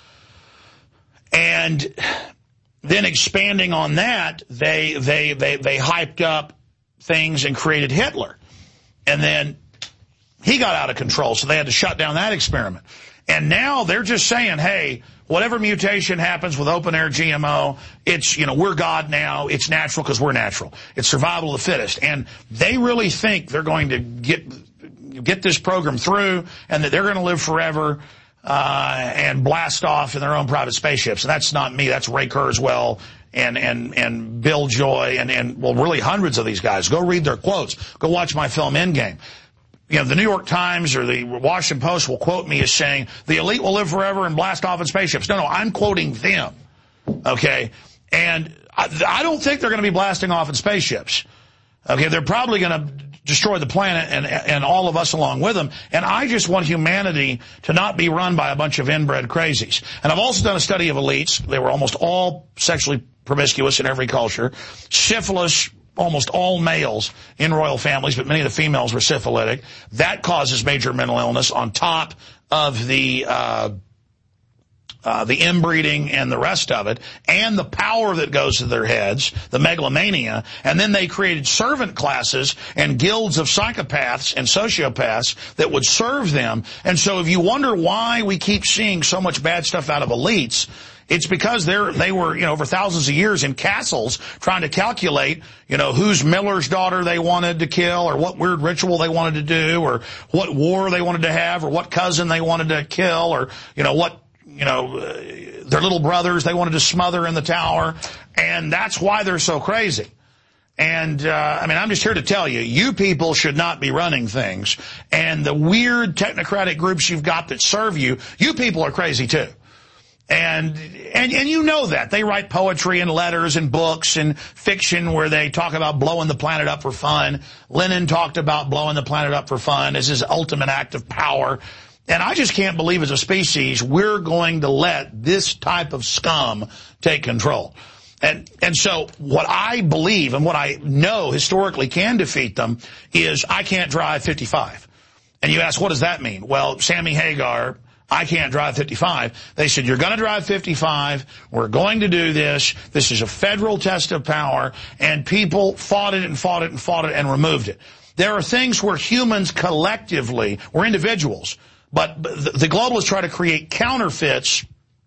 And then expanding on that, they, they, they, they hyped up things and created Hitler. And then he got out of control, so they had to shut down that experiment. And now they're just saying, hey, whatever mutation happens with open air G M O, it's, you know, we're God now. It's natural because we're natural. It's survival of the fittest. And they really think they're going to get get this program through and that they're going to live forever uh, and blast off in their own private spaceships. And that's not me. That's Ray Kurzweil and and and Bill Joy and, and well, really hundreds of these guys. Go read their quotes. Go watch my film Endgame. You know, the New York Times or the Washington Post will quote me as saying, the elite will live forever and blast off in spaceships. No, no, I'm quoting them, okay? And I, I don't think they're going to be blasting off in spaceships, okay? They're probably going to destroy the planet and, and all of us along with them. And I just want humanity to not be run by a bunch of inbred crazies. And I've also done a study of elites. They were almost all sexually promiscuous in every culture. Syphilis, almost all males in royal families, but many of the females were syphilitic. That causes major mental illness on top of the uh, uh, the inbreeding and the rest of it, and the power that goes to their heads, the megalomania. And then they created servant classes and guilds of psychopaths and sociopaths that would serve them. And so if you wonder why we keep seeing so much bad stuff out of elites, It's because they're, they were, you know, over thousands of years in castles trying to calculate, you know, whose Miller's daughter they wanted to kill, or what weird ritual they wanted to do, or what war they wanted to have, or what cousin they wanted to kill, or, you know, what, you know, uh, their little brothers they wanted to smother in the tower. And that's why they're so crazy. And, uh, I mean, I'm just here to tell you, you people should not be running things. And the weird technocratic groups you've got that serve you, you people are crazy too. And, and, and you know that. They write poetry and letters and books and fiction where they talk about blowing the planet up for fun. Lenin talked about blowing the planet up for fun as his ultimate act of power. And I just can't believe as a species we're going to let this type of scum take control. And, and so what I believe and what I know historically can defeat them is I can't drive fifty-five. And you ask, what does that mean? Well, Sammy Hagar, I can't drive fifty-five. They said, you're going to drive fifty-five. We're going to do this. This is a federal test of power. And people fought it and fought it and fought it and removed it. There are things where humans collectively, we're individuals, but the, the globalists try to create counterfeits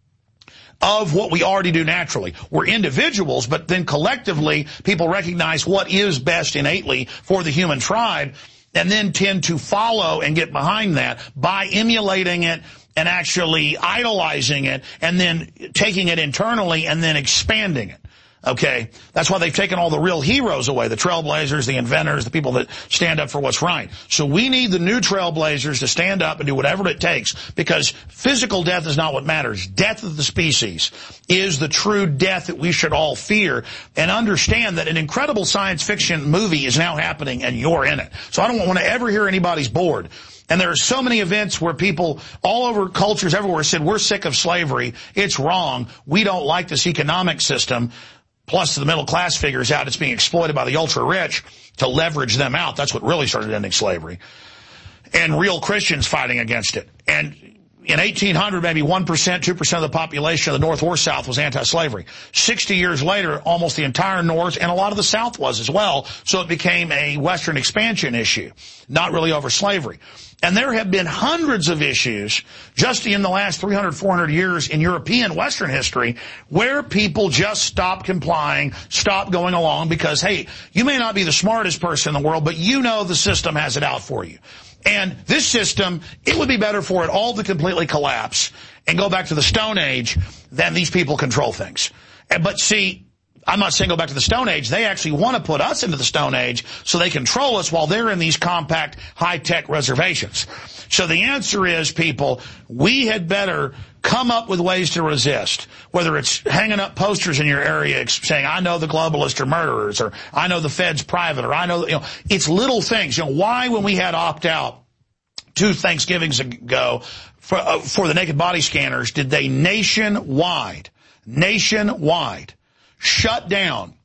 of what we already do naturally. We're individuals, but then collectively, people recognize what is best innately for the human tribe and then tend to follow and get behind that by emulating it and actually idolizing it and then taking it internally and then expanding it. Okay, that's why they've taken all the real heroes away, the trailblazers, the inventors, the people that stand up for what's right. So we need the new trailblazers to stand up and do whatever it takes, because physical death is not what matters. Death of the species is the true death that we should all fear, and understand that an incredible science fiction movie is now happening and you're in it. So I don't want to ever hear anybody's bored. And there are so many events where people all over cultures everywhere said, we're sick of slavery. It's wrong. We don't like this economic system. Plus, the middle class figures out it's being exploited by the ultra-rich to leverage them out. That's what really started ending slavery. And real Christians fighting against it. And in eighteen hundred, maybe one percent, two percent of the population of the North or South was anti-slavery. sixty years later, almost the entire North and a lot of the South was as well. So it became a Western expansion issue, not really over slavery. And there have been hundreds of issues just in the last three hundred, four hundred years in European Western history where people just stop complying, stop going along because, hey, you may not be the smartest person in the world, but you know the system has it out for you. And this system, it would be better for it all to completely collapse and go back to the Stone Age than these people control things. But see, I'm not saying go back to the Stone Age. They actually want to put us into the Stone Age so they control us while they're in these compact, high-tech reservations. So the answer is, people, we had better come up with ways to resist, whether it's hanging up posters in your area saying, I know the globalists are murderers, or I know the Fed's private, or I know, you know, it's little things. You know, why when we had opt-out two Thanksgivings ago for, uh, for the naked body scanners, did they nationwide, nationwide, shut down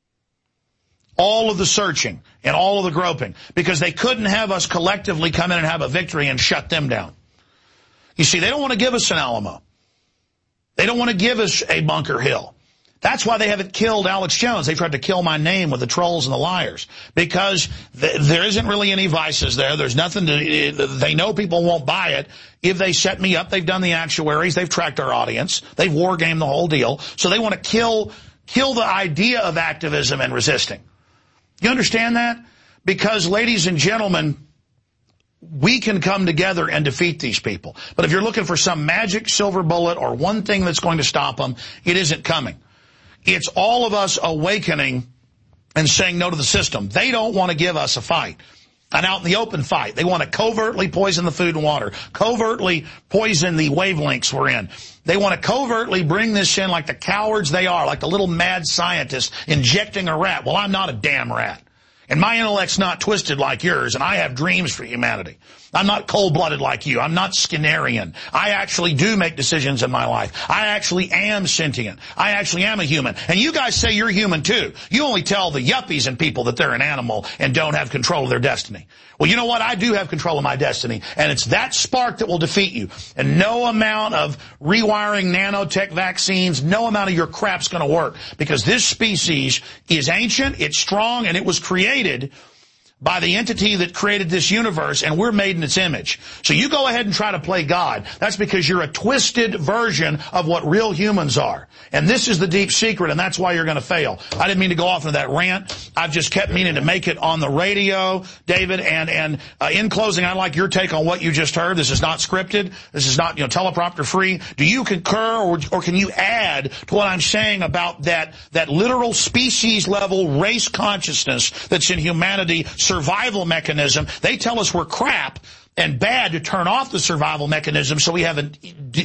all of the searching and all of the groping because they couldn't have us collectively come in and have a victory and shut them down? You see, they don't want to give us an Alamo. They don't want to give us a Bunker Hill. That's why they haven't killed Alex Jones. They tried to kill my name with the trolls and the liars because th there isn't really any vices there. There's nothing to, they know people won't buy it. If they set me up, they've done the actuaries. They've tracked our audience. They've war gamed the whole deal. So they want to kill, kill the idea of activism and resisting. You understand that? Because, ladies and gentlemen, we can come together and defeat these people. But if you're looking for some magic silver bullet or one thing that's going to stop them, it isn't coming. It's all of us awakening and saying no to the system. They don't want to give us a fight, an out in the open fight. They want to covertly poison the food and water, covertly poison the wavelengths we're in. They want to covertly bring this in like the cowards they are, like the little mad scientists injecting a rat. Well, I'm not a damn rat. And my intellect's not twisted like yours, and I have dreams for humanity. I'm not cold-blooded like you. I'm not Skinnerian. I actually do make decisions in my life. I actually am sentient. I actually am a human. And you guys say you're human too. You only tell the yuppies and people that they're an animal and don't have control of their destiny. Well, you know what? I do have control of my destiny, and it's that spark that will defeat you. And no amount of rewiring nanotech vaccines, no amount of your crap's going to work, because this species is ancient, it's strong, and it was created by the entity that created this universe, and we're made in its image. So you go ahead and try to play God. That's because you're a twisted version of what real humans are. And this is the deep secret, and that's why you're going to fail. I didn't mean to go off into that rant. I've just kept meaning to make it on the radio, David. And, and uh, in closing, I'd like your take on what you just heard. This is not scripted. This is not, you know, teleprompter free. Do you concur, or, or can you add to what I'm saying about that, that literal species level race consciousness that's in humanity, survival mechanism? They tell us we're crap and bad to turn off the survival mechanism, so we have an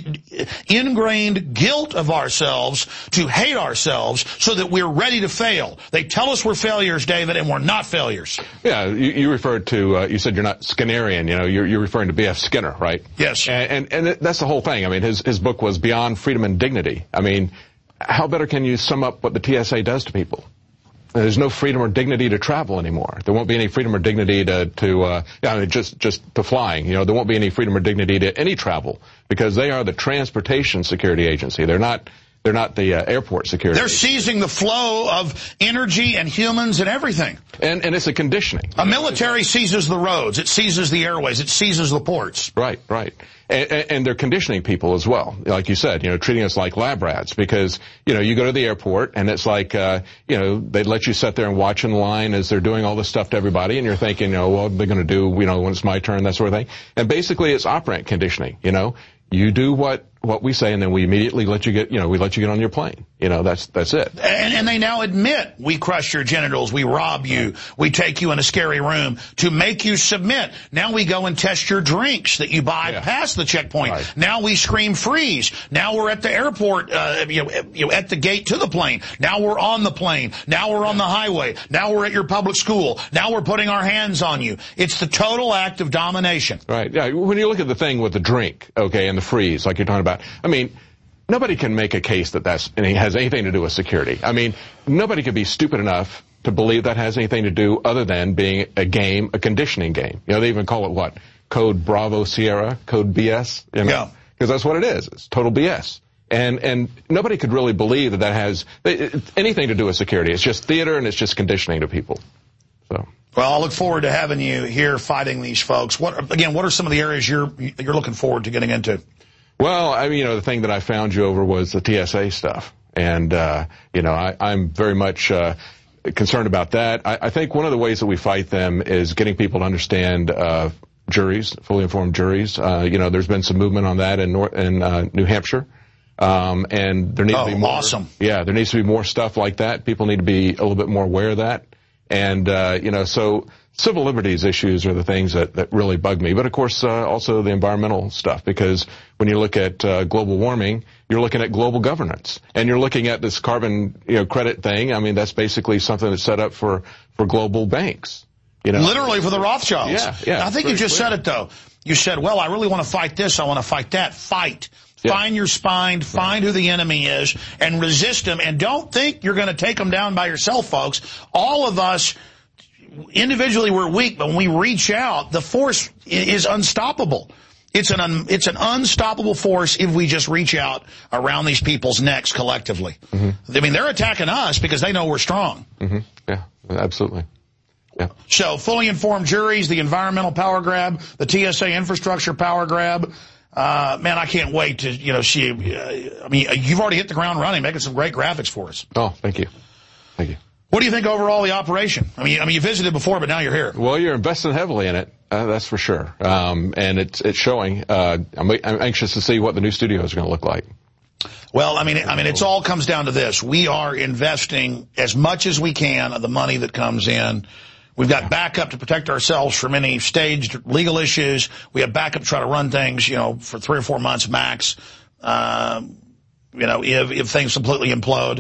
ingrained guilt of ourselves to hate ourselves so that we're ready to fail. They tell us we're failures, David, and we're not failures. Yeah, you, you referred to, uh, you said you're not Skinnerian, you know, you're, you're referring to B F Skinner, right? Yes. And, and, and that's the whole thing. I mean, his, his book was Beyond Freedom and Dignity. I mean, how better can you sum up what the T S A does to people? There's no freedom or dignity to travel anymore. There won't be any freedom or dignity to, to uh, yeah, I mean, just, just to flying. You know, there won't be any freedom or dignity to any travel because they are the transportation security agency. They're not, they're not the uh, airport security. They're seizing the flow of energy and humans and everything. And, and it's a conditioning. A military seizes the roads. It seizes the airways. It seizes the ports. Right, right. And, and they're conditioning people as well, like you said, you know, treating us like lab rats because, you know, you go to the airport and it's like, uh, you know, they let you sit there and watch in line as they're doing all this stuff to everybody and you're thinking, you know, what they're going to do, you know, when it's my turn, that sort of thing. And basically it's operant conditioning, you know. You do what, what we say and then we immediately let you get, you know, we let you get on your plane. You know, that's, that's it. And, and they now admit we crush your genitals, we rob you, we take you in a scary room to make you submit. Now we go and test your drinks that you buy yeah. past the checkpoint. Right. Now we scream freeze. Now we're at the airport, uh, you know, you know, at the gate to the plane. Now we're on the plane. Now we're on the highway. Now we're at your public school. Now we're putting our hands on you. It's the total act of domination. Right. Yeah. When you look at the thing with the drink, okay, and the freeze, like you're talking about, I mean, nobody can make a case that that's and it has anything to do with security. I mean, nobody could be stupid enough to believe that has anything to do other than being a game, a conditioning game. You know, they even call it what? Code Bravo Sierra, Code B S. You know? Yeah. Because that's what it is. It's total B S. And and nobody could really believe that that has anything to do with security. It's just theater and it's just conditioning to people. So. Well, I look forward to having you here fighting these folks. What again? What are some of the areas you're you're looking forward to getting into? Well, I mean, you know, the thing that I found you over was the T S A stuff. And, uh, you know, I, I'm very much uh, concerned about that. I, I think one of the ways that we fight them is getting people to understand uh, juries, fully informed juries. Uh, you know, there's been some movement on that in, North, in uh, New Hampshire. Um, and there needs oh, to be more. Awesome. Yeah, there needs to be more stuff like that. People need to be a little bit more aware of that. And, uh, you know, so civil liberties issues are the things that, that really bug me. But, of course, uh, also the environmental stuff, because when you look at uh, global warming, you're looking at global governance. And you're looking at this carbon, you know, credit thing. I mean, that's basically something that's set up for, for global banks. You know, literally for the Rothschilds. Yeah, yeah. I think you just clear. said it, though. You said, well, I really want to fight this. I want to fight that. Fight. Yeah. Find your spine, find who the enemy is, and resist them. And don't think you're going to take them down by yourself, folks. All of us, individually, we're weak, but when we reach out, the force is unstoppable. It's an un, it's an unstoppable force if we just reach out around these people's necks collectively. Mm-hmm. I mean, they're attacking us because they know we're strong. Mm-hmm. Yeah, absolutely. Yeah. So, fully informed juries, the environmental power grab, the T S A infrastructure power grab. Uh, man, I can't wait to, you know, see, uh, I mean, you've already hit the ground running, making some great graphics for us. Oh, thank you. Thank you. What do you think overall of the operation? I mean, I mean, you visited before, but now you're here. Well, you're investing heavily in it. Uh, that's for sure. Um, and it's, it's showing. Uh, I'm, I'm anxious to see what the new studio is going to look like. Well, I mean, I mean, it all comes down to this. We are investing as much as we can of the money that comes in. We've got backup to protect ourselves from any staged legal issues. We have backup to try to run things, you know, for three or four months max, uh, you know, if, if things completely implode.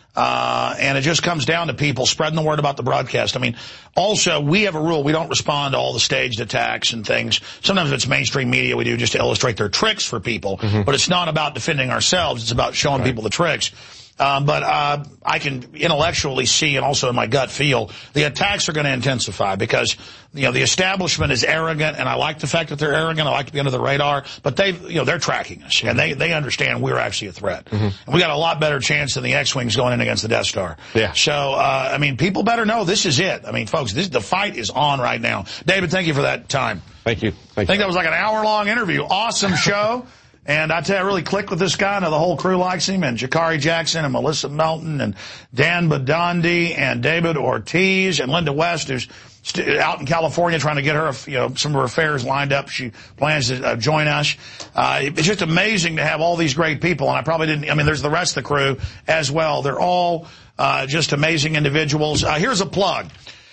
Uh, and it just comes down to people spreading the word about the broadcast. I mean, also, we have a rule. We don't respond to all the staged attacks and things. Sometimes it's mainstream media we do just to illustrate their tricks for people. Mm-hmm. But it's not about defending ourselves. It's about showing right. people the tricks. Uh, but uh, I can intellectually see and also in my gut feel the attacks are going to intensify because, you know, the establishment is arrogant, and I like the fact that they're arrogant. I like to be under the radar, but they, you know, they're tracking us, and they, they understand we're actually a threat. Mm-hmm. And we got a lot better chance than the X-Wings going in against the Death Star. Yeah. So, uh, I mean, people better know this is it. I mean, folks, this, the fight is on right now. David, thank you for that time. Thank you. Thank I think you. that was like an hour-long interview. Awesome show. And I tell you, I really clicked with this guy. Now the whole crew likes him, and Jakari Jackson and Melissa Melton and Dan Badandi and David Ortiz and Linda West, who's st- out in California trying to get her, you know, some of her affairs lined up. She plans to uh, join us. Uh, it's just amazing to have all these great people. And I probably didn't, I mean, there's the rest of the crew as well. They're all uh, just amazing individuals. Uh, here's a plug.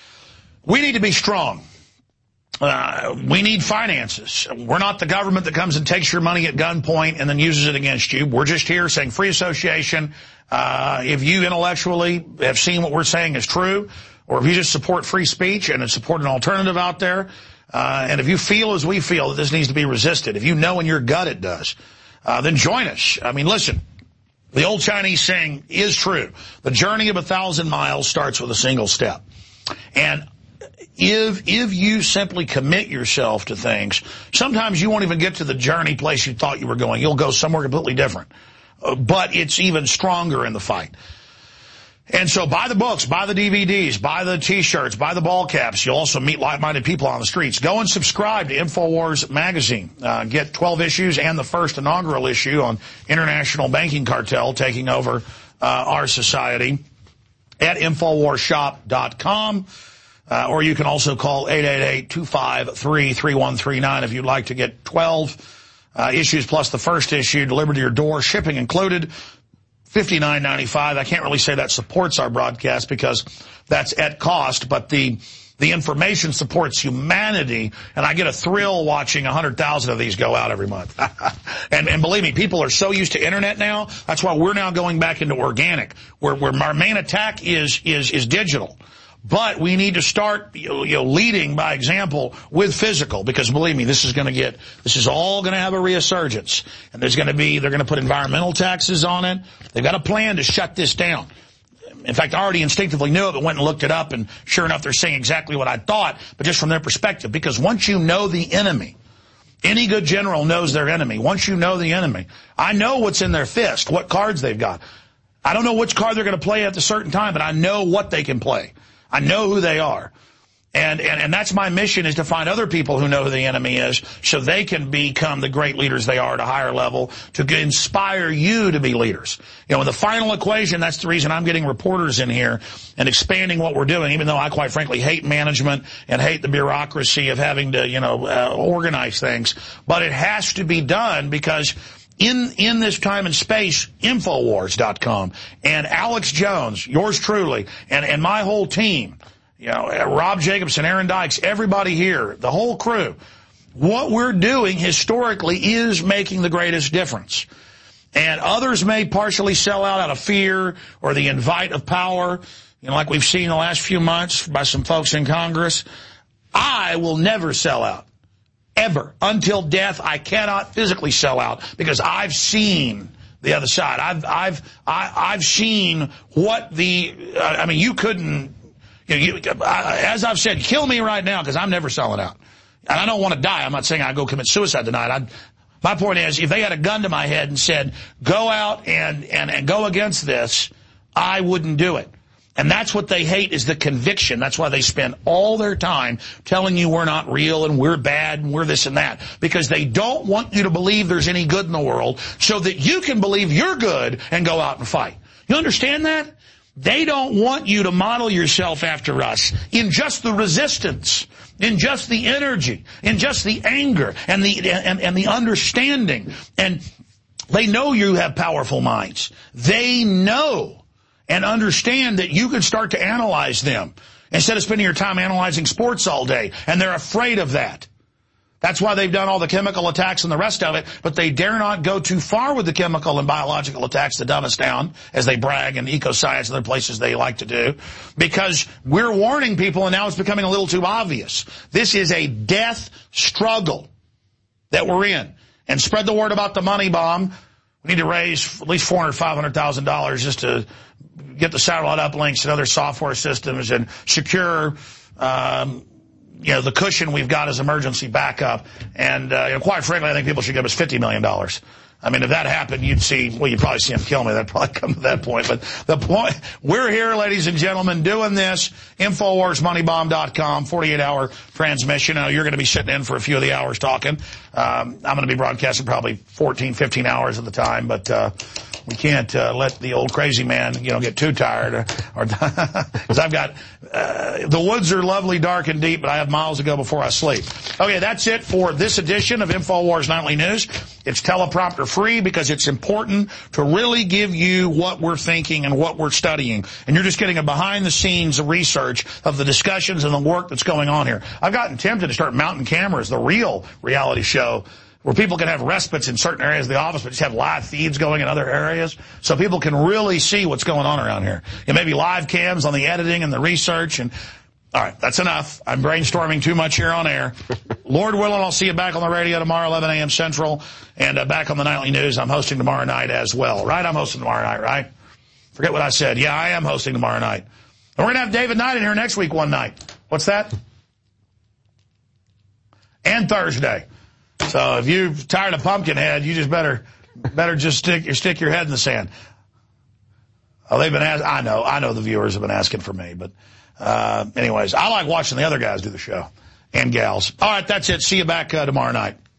We need to be strong. Uh, we need finances. We're not the government that comes and takes your money at gunpoint and then uses it against you. We're just here saying free association. Uh, if you intellectually have seen what we're saying is true, or if you just support free speech and support an alternative out there, uh, and if you feel as we feel that this needs to be resisted, if you know in your gut it does, uh, then join us. I mean, listen, the old Chinese saying is true. The journey of a thousand miles starts with a single step. And If, if you simply commit yourself to things, sometimes you won't even get to the journey place you thought you were going. You'll go somewhere completely different. Uh, but it's even stronger in the fight. And so buy the books, buy the D V Ds, buy the T-shirts, buy the ball caps. You'll also meet like-minded people on the streets. Go and subscribe to InfoWars magazine. Uh, get twelve issues and the first inaugural issue on international banking cartel taking over uh, our society at Infowars Shop dot com. Uh, or you can also call eight eight eight, two five three, three one three nine if you'd like to get twelve uh, issues plus the first issue delivered to your door, shipping included, fifty-nine ninety-five. I can't really say that supports our broadcast because that's at cost, but the the information supports humanity, and I get a thrill watching one hundred thousand of these go out every month. and, and believe me, people are so used to internet now, that's why we're now going back into organic, where, where our main attack is is is digital. But we need to start, you know, leading by example with physical, because believe me, this is going to get, this is all going to have a resurgence. And there's going to be, they're going to put environmental taxes on it. They've got a plan to shut this down. In fact, I already instinctively knew it, but went and looked it up, and sure enough, they're saying exactly what I thought, but just from their perspective. Because once you know the enemy, any good general knows their enemy. Once you know the enemy, I know what's in their fist, what cards they've got. I don't know which card they're going to play at a certain time, but I know what they can play. I know who they are. And, and, and that's my mission, is to find other people who know who the enemy is so they can become the great leaders they are at a higher level, to inspire you to be leaders. You know, in the final equation, that's the reason I'm getting reporters in here and expanding what we're doing, even though I quite frankly hate management and hate the bureaucracy of having to, you know, uh, organize things. But it has to be done because In, in this time and space, Infowars dot com and Alex Jones, yours truly, and, and my whole team, you know, Rob Jacobson, Aaron Dykes, everybody here, the whole crew, what we're doing historically is making the greatest difference. And others may partially sell out out of fear or the invite of power, you know, like we've seen the last few months by some folks in Congress. I will never sell out. Ever. Until death, I cannot physically sell out, because I've seen the other side. I've, I've, I, I've seen what the, uh, I mean, you couldn't, you know, you, uh, as I've said, kill me right now, because I'm never selling out. And I don't want to die. I'm not saying I go commit suicide tonight. I'd, my point is, if they had a gun to my head and said, go out and, and, and go against this, I wouldn't do it. And that's what they hate, is the conviction. That's why they spend all their time telling you we're not real and we're bad and we're this and that. Because they don't want you to believe there's any good in the world so that you can believe you're good and go out and fight. You understand that? They don't want you to model yourself after us in just the resistance, in just the energy, in just the anger and the, and, and the understanding. And they know you have powerful minds. They know and understand that you can start to analyze them instead of spending your time analyzing sports all day. And they're afraid of that. That's why they've done all the chemical attacks and the rest of it, but they dare not go too far with the chemical and biological attacks to dumb us down, as they brag, and ecoscience and other places they like to do, because we're warning people, and now it's becoming a little too obvious. This is a death struggle that we're in. And spread the word about the money bomb. We need to raise at least four hundred thousand dollars, five hundred thousand dollars just to get the satellite uplinks and other software systems and secure, um, you know, the cushion we've got as emergency backup. And, uh, you know, quite frankly, I think people should give us fifty million dollars. I mean, if that happened, you'd see, well, you'd probably see him kill me. That'd probably come to that point. But the point, we're here, ladies and gentlemen, doing this. Infowars Money Bomb dot com, forty-eight hour transmission. Now, you're going to be sitting in for a few of the hours talking. Um, I'm going to be broadcasting probably fourteen, fifteen hours at the time, but, uh, we can't uh, let the old crazy man, you know, get too tired, or because I've got uh, the woods are lovely, dark and deep, but I have miles to go before I sleep. Okay, that's it for this edition of InfoWars Nightly News. It's teleprompter free because it's important to really give you what we're thinking and what we're studying, and you're just getting a behind the scenes research of the discussions and the work that's going on here. I've gotten tempted to start mounting cameras, the real reality show, where people can have respites in certain areas of the office, but just have live feeds going in other areas, so people can really see what's going on around here. And maybe live cams on the editing and the research. And all right, that's enough. I'm brainstorming too much here on air. Lord willing, I'll see you back on the radio tomorrow, eleven a.m. Central, and uh, back on the Nightly News. I'm hosting tomorrow night as well, right? I'm hosting tomorrow night, right? Forget what I said. Yeah, I am hosting tomorrow night. And we're going to have David Knight in here next week one night. What's that? And Thursday. So if you're tired of Pumpkinhead, you just better better just stick your stick your head in the sand. Oh, they've been asked. I know, I know the viewers have been asking for me, but uh, anyways, I like watching the other guys do the show and gals. All right, that's it. See you back uh, tomorrow night.